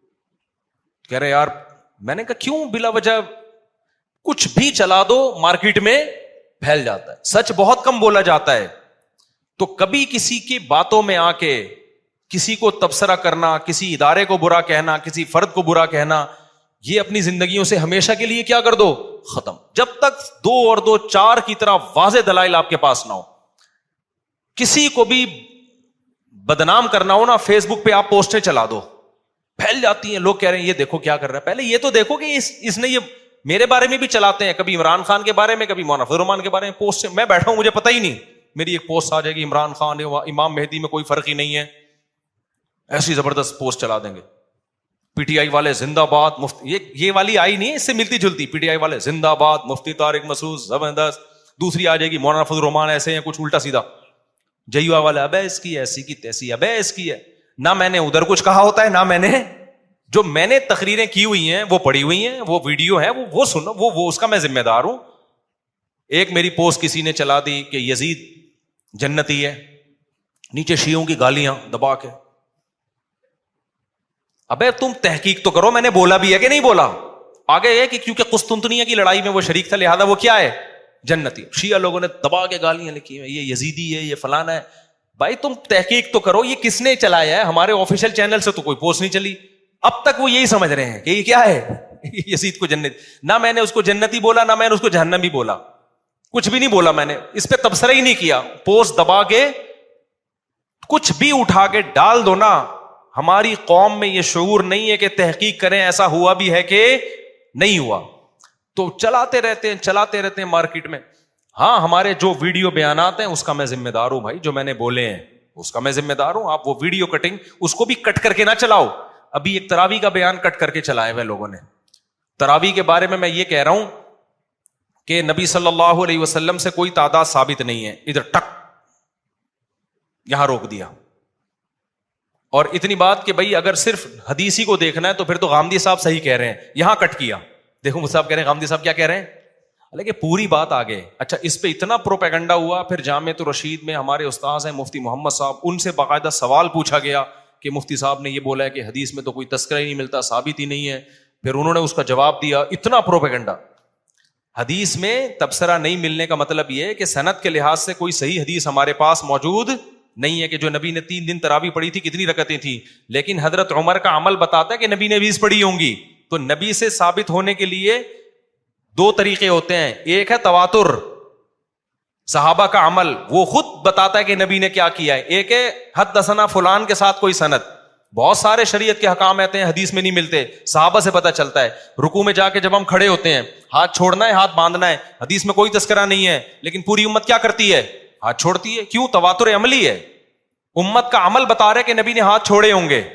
کہہ رہے یار. میں نے کہا کیوں بلا وجہ کچھ بھی چلا دو مارکیٹ میں پھیل جاتا ہے, سچ بہت کم بولا جاتا ہے. تو کبھی کسی کی باتوں میں آ کے کسی کو تبصرہ کرنا, کسی ادارے کو برا کہنا, کسی فرد کو برا کہنا, یہ اپنی زندگیوں سے ہمیشہ کے لیے کیا کر دو, ختم. جب تک 2 اور 2 4 کی طرح واضح دلائل آپ کے پاس نہ ہو. کسی کو بھی بدنام کرنا ہو نا, فیس بک پہ آپ پوسٹیں چلا دو, پھیل جاتی ہیں. لوگ کہہ رہے ہیں یہ دیکھو کیا کر رہا ہے. پہلے یہ تو دیکھو کہ اس نے یہ میرے بارے میں بھی چلاتے ہیں, کبھی عمران خان کے بارے میں, کبھی مولانا فضل الرحمان کے بارے میں پوسٹ. میں بیٹھا ہوں مجھے پتہ ہی نہیں, میری ایک پوسٹ آ جائے گی عمران خان امام مہدی میں کوئی فرق ہی نہیں ہے, ایسی زبردست پوسٹ چلا دیں گے. پی ٹی آئی والے زندہ باد مفتی, یہ والی آئی نہیں ہے, اس سے ملتی جلتی. پی ٹی آئی والے زندہ باد, مفتی طارق مسعود زبردست. دوسری آ جائے گی مولانا فضل الرحمان ایسے ہیں, کچھ الٹا سیدھا. جیوا والا ابے اس کی ایسی کی تیسی, ابے اس کی ہے. نہ میں نے ادھر کچھ کہا ہوتا ہے, نہ میں نے جو میں نے تقریریں کی ہوئی ہیں وہ پڑھی ہوئی ہیں, وہ ویڈیو ہے وہ سنو, وہ اس کا میں ذمہ دار ہوں. ایک میری پوسٹ کسی نے چلا دی کہ یزید جنتی ہے, نیچے شیعوں کی گالیاں دبا کے. ابے تم تحقیق تو کرو, میں نے بولا بھی ہے کہ نہیں بولا. آگے یہ کہ کیونکہ قسطنطنیہ کی لڑائی میں وہ شریک تھا لہذا وہ کیا ہے, جنتی. شیعہ لوگوں نے دبا کے گالیاں لکھی ہیں, یہ یزیدی ہے, یہ فلانا ہے. بھائی تم تحقیق تو کرو, یہ کس نے چلایا ہے؟ ہمارے آفیشیل چینل سے تو کوئی پوسٹ نہیں چلی. اب تک وہ یہی سمجھ رہے ہیں کہ یہ کیا ہے, یزید کو جنت. نہ میں نے اس کو جنتی بولا, نہ میں نے اس کو جہنمی بولا, کچھ بھی نہیں بولا. میں نے اس پہ تبصرہ ہی نہیں کیا. پوسٹ دبا کے کچھ بھی اٹھا کے ڈال دو نا. ہماری قوم میں یہ شعور نہیں ہے کہ تحقیق کریں ایسا ہوا بھی ہے کہ نہیں ہوا, تو چلاتے رہتے ہیں مارکیٹ میں. ہاں ہمارے جو ویڈیو بیانات ہیں اس کا میں ذمہ دار ہوں بھائی, جو میں نے بولے ہیں اس کا میں ذمہ دار ہوں. آپ وہ ویڈیو کٹنگ اس کو بھی کٹ کر کے نہ چلاؤ. ابھی ایک تراویح کا بیان کٹ کر کے چلائے ہوئے لوگوں نے. تراویح کے بارے میں یہ کہہ رہا ہوں کہ نبی صلی اللہ علیہ وسلم سے کوئی تعداد ثابت نہیں ہے, ادھر ٹک یہاں روک دیا. اور اتنی بات کہ بھائی اگر صرف حدیث ہی کو دیکھنا ہے تو پھر تو غامدی صاحب صحیح کہہ رہے ہیں, یہاں کٹ کیا. دیکھو مجھ صاحب کہہ رہے ہیں, غامدی صاحب کیا کہہ رہے ہیں, حالانکہ پوری بات آگے. اچھا اس پہ اتنا پروپیگنڈا ہوا, پھر جامعۃ الرشید میں ہمارے استاذ ہیں مفتی محمد صاحب, ان سے باقاعدہ سوال پوچھا گیا کہ مفتی صاحب نے یہ بولا ہے کہ حدیث میں تو کوئی تذکرہ ہی نہیں ملتا, ثابت ہی نہیں ہے. پھر انہوں نے اس کا جواب دیا, اتنا پروپیگنڈا. حدیث میں تبصرہ نہیں ملنے کا مطلب یہ ہے کہ سند کے لحاظ سے کوئی صحیح حدیث ہمارے پاس موجود نہیں ہے کہ جو نبی نے 3 دن تراویح پڑھی تھی کتنی رکعتیں تھیں, لیکن حضرت عمر کا عمل بتاتا ہے کہ نبی نے حدیث پڑھی ہوں گی. تو نبی سے ثابت ہونے کے لیے 2 طریقے ہوتے ہیں, ایک ہے تواتر, صحابہ کا عمل وہ خود بتاتا ہے کہ نبی نے کیا کیا ہے, ایک ہے حدثنا فلان کے ساتھ کوئی سند. بہت سارے شریعت کے حکام آتے ہیں حدیث میں نہیں ملتے, صحابہ سے پتہ چلتا ہے. رکوع میں جا کے جب ہم کھڑے ہوتے ہیں, ہاتھ چھوڑنا ہے ہاتھ باندھنا ہے, حدیث میں کوئی تذکرہ نہیں ہے, لیکن پوری امت کیا کرتی ہے, ہاتھ چھوڑتی ہے. کیوں؟ تواتر عملی ہے, امت کا عمل بتا رہے کہ نبی نے ہاتھ چھوڑے ہوں گے.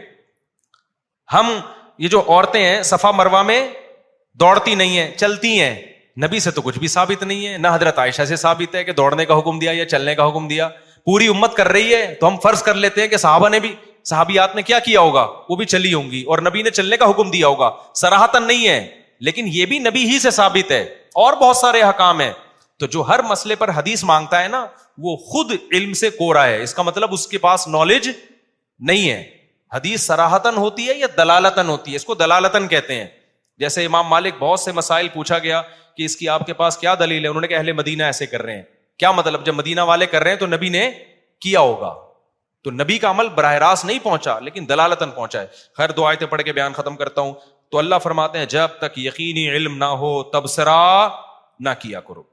ہم یہ جو عورتیں ہیں صفا مروہ میں دوڑتی نہیں ہیں, چلتی ہیں, نبی سے تو کچھ بھی ثابت نہیں ہے, نہ حضرت عائشہ سے ثابت ہے کہ دوڑنے کا حکم دیا یا چلنے کا حکم دیا. پوری امت کر رہی ہے تو ہم فرض کر لیتے ہیں کہ صحابہ نے بھی, صحابیات نے کیا کیا ہوگا, وہ بھی چلی ہوں گی اور نبی نے چلنے کا حکم دیا ہوگا. صراحتاً نہیں ہے, لیکن یہ بھی نبی ہی سے ثابت ہے. اور بہت سارے حکام ہیں. تو جو ہر مسئلے پر حدیث مانگتا ہے نا, وہ خود علم سے کورا ہے, اس کا مطلب اس کے پاس نالج نہیں ہے. حدیث صراحتاً ہوتی ہے یا دلالتاً ہوتی ہے, اس کو دلالتاً کہتے ہیں. جیسے امام مالک بہت سے مسائل پوچھا گیا کہ اس کی آپ کے پاس کیا دلیل ہے, انہوں نے کہا اہل مدینہ ایسے کر رہے ہیں. کیا مطلب, جب مدینہ والے کر رہے ہیں تو نبی نے کیا ہوگا. تو نبی کا عمل براہ راست نہیں پہنچا, لیکن دلالتاً پہنچا ہے. خیر 2 آیتیں پڑھ کے بیان ختم کرتا ہوں. تو اللہ فرماتے ہیں جب تک یقینی علم نہ ہو تبصرہ نہ کیا کرو.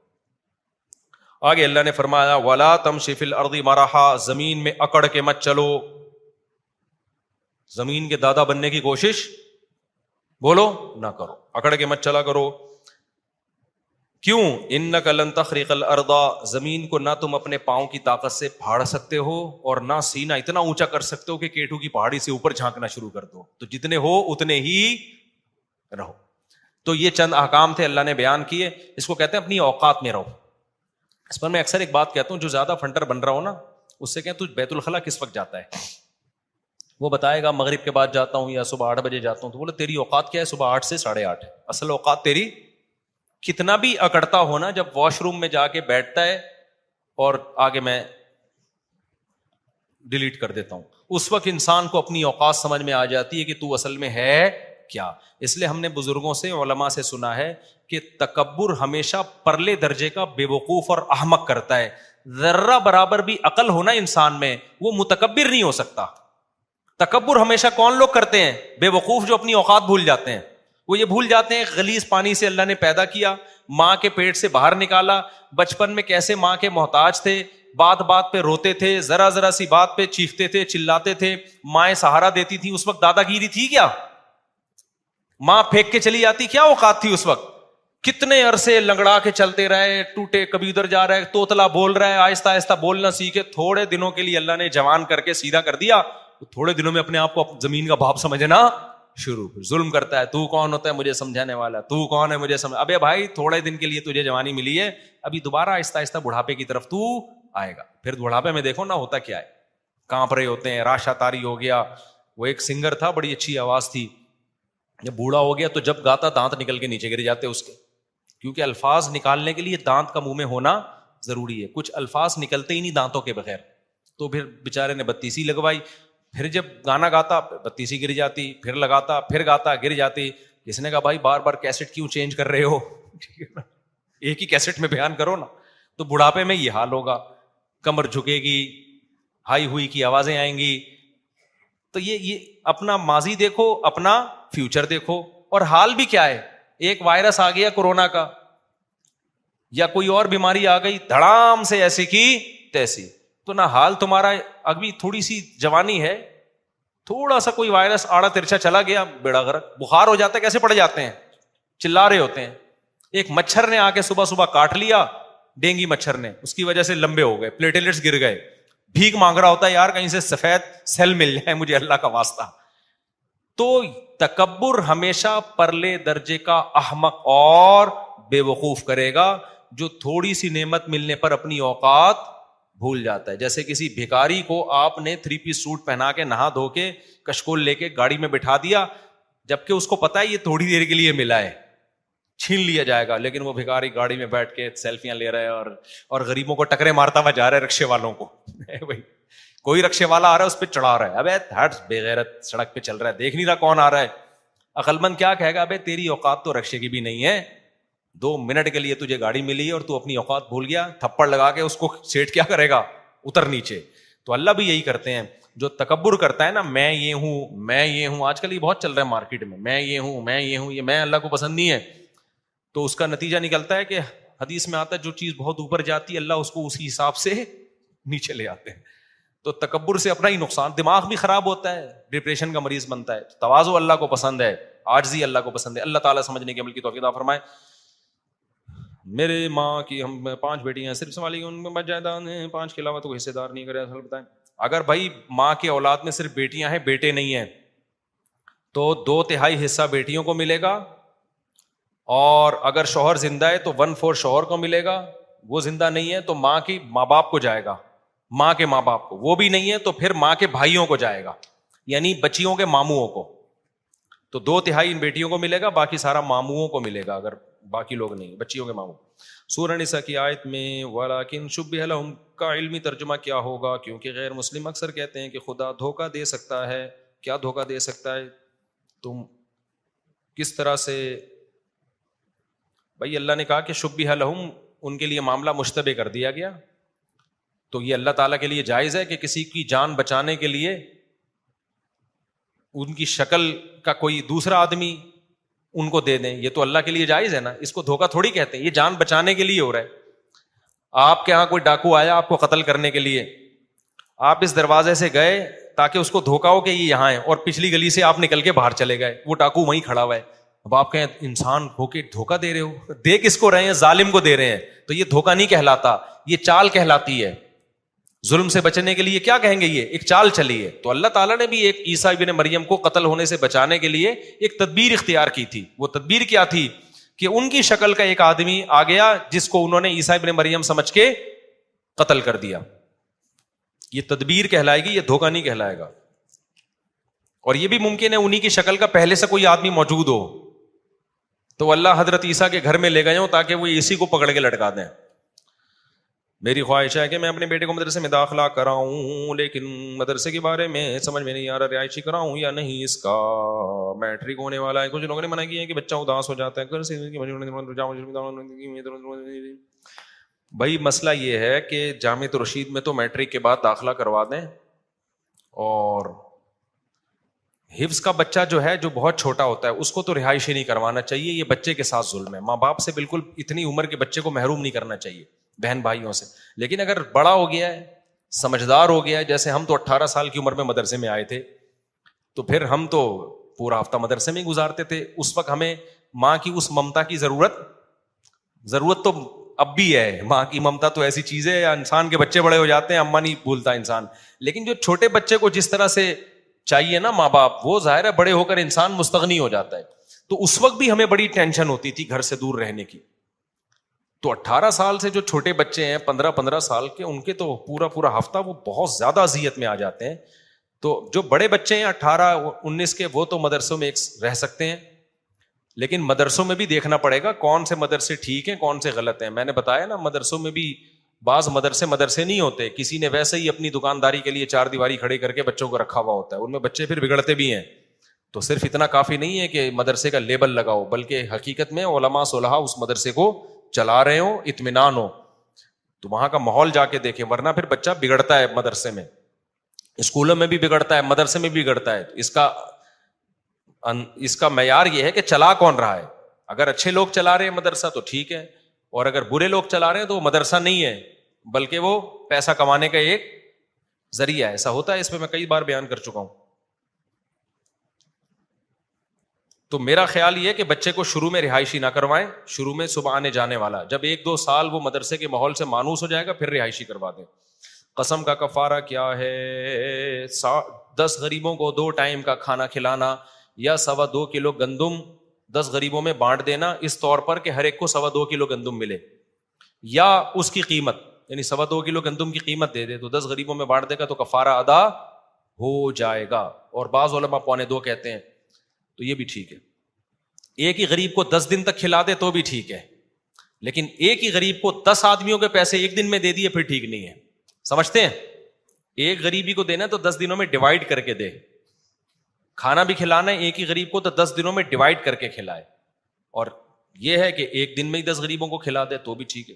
آگے اللہ نے فرمایا وَلَا تَمْشِ فِي الْأَرْضِ مَرَحًا, زمین میں اکڑ کے مت چلو, زمین کے دادا بننے کی کوشش بولو نہ کرو, اکڑ کے مت چلا کرو. کیوں؟ اِنَّكَ لَن تَخْرِقَ الْأَرْضَ, زمین کو نہ تم اپنے پاؤں کی طاقت سے پھاڑ سکتے ہو اور نہ سینہ اتنا اونچا کر سکتے ہو کہ کیٹو کی پہاڑی سے اوپر جھانکنا شروع کر دو. تو جتنے ہو اتنے ہی رہو. تو یہ چند احکام تھے اللہ نے بیان کیے, اس کو کہتے ہیں اپنی اوقات میں رہو. اس پر میں اکثر ایک بات کہتا ہوں, جو زیادہ فنٹر بن رہا ہو نا, اس سے کہیں تو بیت الخلا کس وقت جاتا ہے, وہ بتائے گا مغرب کے بعد جاتا ہوں یا صبح 8 بجے جاتا ہوں. تو بولے تیری اوقات کیا ہے, صبح 8 سے 8:30 ہے. اصل اوقات تیری کتنا بھی اکڑتا ہونا, جب واش روم میں جا کے بیٹھتا ہے اور آگے میں ڈیلیٹ کر دیتا ہوں, اس وقت انسان کو اپنی اوقات سمجھ میں آ جاتی ہے کہ تو اصل میں ہے کیا. اس لیے ہم نے بزرگوں سے, علماء سے سنا ہے کہ تکبر ہمیشہ پرلے درجے کا بے وقوف اور احمق کرتا ہے. ذرہ برابر بھی عقل ہونا انسان میں, وہ متکبر نہیں ہو سکتا. تکبر ہمیشہ کون لوگ کرتے ہیں؟ بے وقوف جو اپنی اوقات بھول جاتے ہیں. وہ یہ بھول جاتے ہیں غلیظ پانی سے اللہ نے پیدا کیا, ماں کے پیٹ سے باہر نکالا, بچپن میں کیسے ماں کے محتاج تھے, بات بات پہ روتے تھے, ذرا ذرا سی بات پہ چیختے تھے, چلاتے تھے, مائیں سہارا دیتی تھی. اس وقت دادا گیری تھی کیا؟ ماں پھینک کے چلی جاتی, کیا اوقات تھی اس وقت؟ کتنے عرصے لنگڑا کے چلتے رہے, ٹوٹے, کبھی ادھر جا رہا ہے, توتلا بول رہا ہے, آہستہ آہستہ بولنا سیکھے. تھوڑے دنوں کے لیے اللہ نے جوان کر کے سیدھا کر دیا, تھوڑے دنوں میں اپنے آپ کو زمین کا باپ سمجھنا شروع, ظلم کرتا ہے. تو کون ہوتا ہے مجھے سمجھانے والا, تو کون ہے مجھے سمجھ. ابے بھائی تھوڑے دن کے لیے تجھے جوانی ملی ہے, ابھی دوبارہ آہستہ آہستہ بڑھاپے کی طرف تو آئے گا. پھر بڑھاپے میں دیکھو نا ہوتا کیا ہے, کانپ رہے ہوتے ہیں, راشا تاری ہو گیا. وہ ایک سنگر تھا, بڑی اچھی آواز تھی, جب بوڑھا ہو گیا تو جب گاتا دانت نکل کے نیچے گر جاتے اس کے, کیونکہ الفاظ نکالنے کے لیے دانت کا منہ میں ہونا ضروری ہے. کچھ الفاظ نکلتے ہی نہیں دانتوں کے بغیر. تو پھر بیچارے نے 32 لگوائی. پھر جب گانا گاتا 32 گر جاتی, پھر لگاتا, پھر گاتا, گر جاتی. کس نے کہا بھائی بار بار کیسٹ کیوں چینج کر رہے ہو, ایک ہی کیسٹ میں بیان کرو نا. تو بڑھاپے میں یہ حال ہوگا, کمر جھکے گی, ہائی ہوئی کی آوازیں آئیں گی. تو یہ اپنا ماضی دیکھو, اپنا فیوچر دیکھو. اور حال بھی کیا ہے, ایک وائرس آ گیا کورونا کا, یا کوئی اور بیماری آ گئی دھڑام سے ایسی کی تیسی, تو نہ حال تمہارا, ابھی تھوڑی سی جوانی ہے, تھوڑا سا کوئی وائرس آڑا ترچھا چلا گیا, بیڑا غرق, بخار ہو جاتا ہے, کیسے پڑ جاتے ہیں, چلا رہے ہوتے ہیں. ایک مچھر نے آ کے صبح صبح کاٹ لیا, ڈینگی مچھر نے, اس کی وجہ سے لمبے ہو گئے, پلیٹلیٹس گر گئے, بھیک مانگ رہا ہوتا ہے یار کہیں سے سفید سیل مل جائے مجھے اللہ کا واسطہ. تو تکبر ہمیشہ پرلے درجے کا احمق اور بے وقوف کرے گا جو تھوڑی سی نعمت ملنے پر اپنی اوقات بھول جاتا ہے. جیسے کسی بھکاری کو آپ نے 3 پیس سوٹ پہنا کے نہا دھو کے کشکول لے کے گاڑی میں بٹھا دیا, جبکہ اس کو پتا ہے یہ تھوڑی دیر کے لیے ملا ہے, چھین لیا جائے گا, لیکن وہ بھکاری گاڑی میں بیٹھ کے سیلفیاں لے رہا ہے اور غریبوں کو ٹکرے مارتا ہوا جا رہا ہے, رکشے والوں کو. بھائی کوئی رکشے والا آ رہا ہے اس پہ چڑھا رہا ہے, ابے ہٹ بے غیرت سڑک پہ چل رہا ہے, دیکھ نہیں رہا کون آ رہا ہے. عقل مند کیا کہے گا, ابے تیری اوقات تو رکشے کی بھی نہیں ہے, 2 منٹ کے لیے تجھے گاڑی ملی ہے اور تو اپنی اوقات بھول گیا. تھپڑ لگا کے اس کو سیٹ کیا کرے گا, اتر نیچے. تو اللہ بھی یہی کرتے ہیں. جو تکبر کرتا ہے نا, میں یہ ہوں, آج کل یہ بہت چل رہا ہے مارکیٹ میں یہ ہوں, یہ میں اللہ کو پسند نہیں ہے. تو اس کا نتیجہ نکلتا ہے کہ حدیث میں آتا ہے جو چیز بہت اوپر جاتی ہے اللہ اس کو اسی حساب سے نیچے لے آتے ہیں. تو تکبر سے اپنا ہی نقصان, دماغ بھی خراب ہوتا ہے, ڈپریشن کا مریض بنتا ہے. تواضع اللہ کو پسند ہے, عاجزی اللہ کو پسند ہے. اللہ تعالیٰ سمجھنے کے عمل کی توفیق عطا فرمائے. میرے ماں کی ہم 5 بیٹیاں ہیں, صرف سوال ان میں جائیداد ہیں 5 کے علاوہ تو حصے دار نہیں کرے. اصل بتائیں, اگر بھائی ماں کے اولاد میں صرف بیٹیاں ہیں بیٹے نہیں ہیں تو 2/3 حصہ بیٹیوں کو ملے گا, اور اگر شوہر زندہ ہے تو 1/4 شوہر کو ملے گا. وہ زندہ نہیں ہے تو ماں باپ کو جائے گا, ماں کے ماں باپ کو. وہ بھی نہیں ہے تو پھر ماں کے بھائیوں کو جائے گا, یعنی بچیوں کے ماموؤں کو. تو 2/3 ان بیٹیوں کو ملے گا, باقی سارا ماموؤں کو ملے گا, اگر باقی لوگ نہیں, بچیوں کے ماموں. سورہ نساء کی آیت میں وَلَكِنْ شُبِّهَ لَهُمْ کا علمی ترجمہ کیا ہوگا, کیونکہ غیر مسلم اکثر کہتے ہیں کہ خدا دھوکہ دے سکتا ہے. کیا دھوکہ دے سکتا ہے؟ تم کس طرح سے؟ بھائی اللہ نے کہا کہ شُبِّهَ لَهُمْ, ان کے لیے معاملہ مشتبہ کر دیا گیا. تو یہ اللہ تعالیٰ کے لیے جائز ہے کہ کسی کی جان بچانے کے لیے ان کی شکل کا کوئی دوسرا آدمی ان کو دے دیں؟ یہ تو اللہ کے لیے جائز ہے نا, اس کو دھوکہ تھوڑی کہتے ہیں. یہ جان بچانے کے لیے ہو رہا ہے. آپ کے ہاں کوئی ڈاکو آیا آپ کو قتل کرنے کے لیے, آپ اس دروازے سے گئے تاکہ اس کو دھوکہ ہو کہ یہ یہاں ہے, اور پچھلی گلی سے آپ نکل کے باہر چلے گئے, وہ ڈاکو وہیں کھڑا ہوا ہے. اب آپ کہیں انسان ہو کے دھوکہ دے رہے ہو, دے کس کو رہے ہیں؟ ظالم کو دے رہے ہیں. تو یہ دھوکہ نہیں کہلاتا, یہ چال کہلاتی ہے. ظلم سے بچنے کے لیے کیا کہیں گے, یہ ایک چال چلی ہے. تو اللہ تعالیٰ نے بھی ایک عیسیٰ ابن مریم کو قتل ہونے سے بچانے کے لیے ایک تدبیر اختیار کی تھی. وہ تدبیر کیا تھی کہ ان کی شکل کا ایک آدمی آ گیا جس کو انہوں نے عیسیٰ ابن مریم سمجھ کے قتل کر دیا. یہ تدبیر کہلائے گی, یہ دھوکہ نہیں کہلائے گا. اور یہ بھی ممکن ہے انہی کی شکل کا پہلے سے کوئی آدمی موجود ہو, تو اللہ حضرت عیسیٰ کے گھر میں لے گئے ہوں تاکہ وہ اسی کو پکڑ کے لٹکا دیں. میری خواہش ہے کہ میں اپنے بیٹے کو مدرسے میں داخلہ کراؤں, لیکن مدرسے کے بارے میں سمجھ میں نہیں آ رہا رہائشی کراؤں یا نہیں. اس کا میٹرک ہونے والا ہے. کچھ لوگوں نے منع کیا ہے کہ بچہ اداس ہو جاتا ہے. بھائی مسئلہ یہ ہے کہ جامعۃ رشید میں تو میٹرک کے بعد داخلہ کروا دیں, اور حفظ کا بچہ جو ہے جو بہت چھوٹا ہوتا ہے اس کو تو رہائشی نہیں کروانا چاہیے. یہ بچے کے ساتھ ظلم ہے. ماں باپ سے بالکل اتنی عمر کے بچے کو محروم نہیں کرنا چاہیے, بہن بھائیوں سے. لیکن اگر بڑا ہو گیا ہے, سمجھدار ہو گیا ہے, جیسے ہم تو 18 سال کی عمر میں مدرسے میں آئے تھے, تو پھر ہم تو پورا ہفتہ مدرسے میں گزارتے تھے. اس وقت ہمیں ماں کی اس ممتا کی ضرورت تو اب بھی ہے. ماں کی ممتا تو ایسی چیز ہے, انسان کے بچے بڑے ہو جاتے ہیں اما نہیں بھولتا انسان, لیکن جو چھوٹے بچے کو جس طرح سے چاہیے نا ماں باپ, وہ ظاہر ہے بڑے ہو کر انسان مستغنی ہو جاتا ہے. تو اس وقت بھی ہمیں بڑی ٹینشن ہوتی تھی گھر سے دور رہنے کی. تو 18 سال سے جو چھوٹے بچے ہیں 15 سال کے, ان کے تو پورا ہفتہ وہ بہت زیادہ اذیت میں آ جاتے ہیں. تو جو بڑے بچے ہیں 18-19 کے, وہ تو مدرسوں میں رہ سکتے ہیں, لیکن مدرسوں میں بھی دیکھنا پڑے گا کون سے مدرسے ٹھیک ہیں کون سے غلط ہیں. میں نے بتایا نا, مدرسوں میں بھی بعض مدرسے نہیں ہوتے, کسی نے ویسے ہی اپنی دکانداری کے لیے 4 دیواری کھڑے کر کے بچوں کو رکھا ہوا ہوتا ہے, ان میں بچے پھر بگڑتے بھی ہیں. تو صرف اتنا کافی نہیں ہے کہ مدرسے کا لیبل لگاؤ, بلکہ حقیقت میں علماء صلحاء اس مدرسے کو چلا رہے ہوں, اطمینان ہو, تو وہاں کا ماحول جا کے دیکھیں. ورنہ پھر بچہ بگڑتا ہے مدرسے میں, اسکولوں میں بھی بگڑتا ہے, مدرسے میں بھی بگڑتا ہے. اس کا معیار یہ ہے کہ چلا کون رہا ہے. اگر اچھے لوگ چلا رہے ہیں مدرسہ تو ٹھیک ہے, اور اگر برے لوگ چلا رہے ہیں تو وہ مدرسہ نہیں ہے بلکہ وہ پیسہ کمانے کا ایک ذریعہ ہے. ایسا ہوتا ہے, اس پہ میں کئی بار بیان کر چکا ہوں. تو میرا خیال یہ ہے کہ بچے کو شروع میں رہائشی نہ کروائیں, شروع میں صبح آنے جانے والا, جب 1-2 سال وہ مدرسے کے ماحول سے مانوس ہو جائے گا پھر رہائشی کروا دیں. قسم کا کفارہ کیا ہے؟ 10 غریبوں کو 2 ٹائم کا کھانا کھلانا, یا 2.25 کلو گندم 10 غریبوں میں بانٹ دینا اس طور پر کہ ہر ایک کو 2.25 کلو گندم ملے، یا اس کی قیمت یعنی 2.25 کلو گندم کی قیمت دے دے تو 10 غریبوں میں بانٹ دے گا تو کفارہ ادا ہو جائے گا. اور بعض علماء 2.25 کہتے ہیں، تو یہ بھی ٹھیک ہے. ایک ہی غریب کو 10 دن تک کھلا دے تو بھی ٹھیک ہے، لیکن ایک ہی غریب کو 10 آدمیوں کے پیسے ایک دن میں دے دیے پھر ٹھیک نہیں ہے. سمجھتے ہیں؟ ایک غریبی کو دینا تو 10 دنوں میں ڈیوائڈ کر کے دے. کھانا بھی کھلانا ہے ایک ہی غریب کو تو 10 دنوں میں ڈیوائڈ کر کے کھلائے. اور یہ ہے کہ ایک دن میں ہی 10 غریبوں کو کھلا دے تو بھی ٹھیک ہے.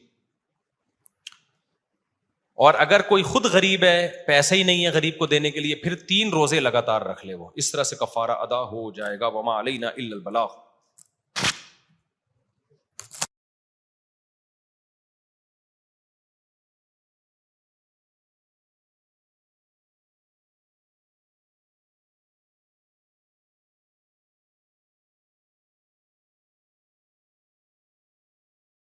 اور اگر کوئی خود غریب ہے، پیسے ہی نہیں ہے غریب کو دینے کے لیے، پھر 3 روزے لگاتار رکھ لے وہ، اس طرح سے کفارہ ادا ہو جائے گا. وما علینا الا البلاغ.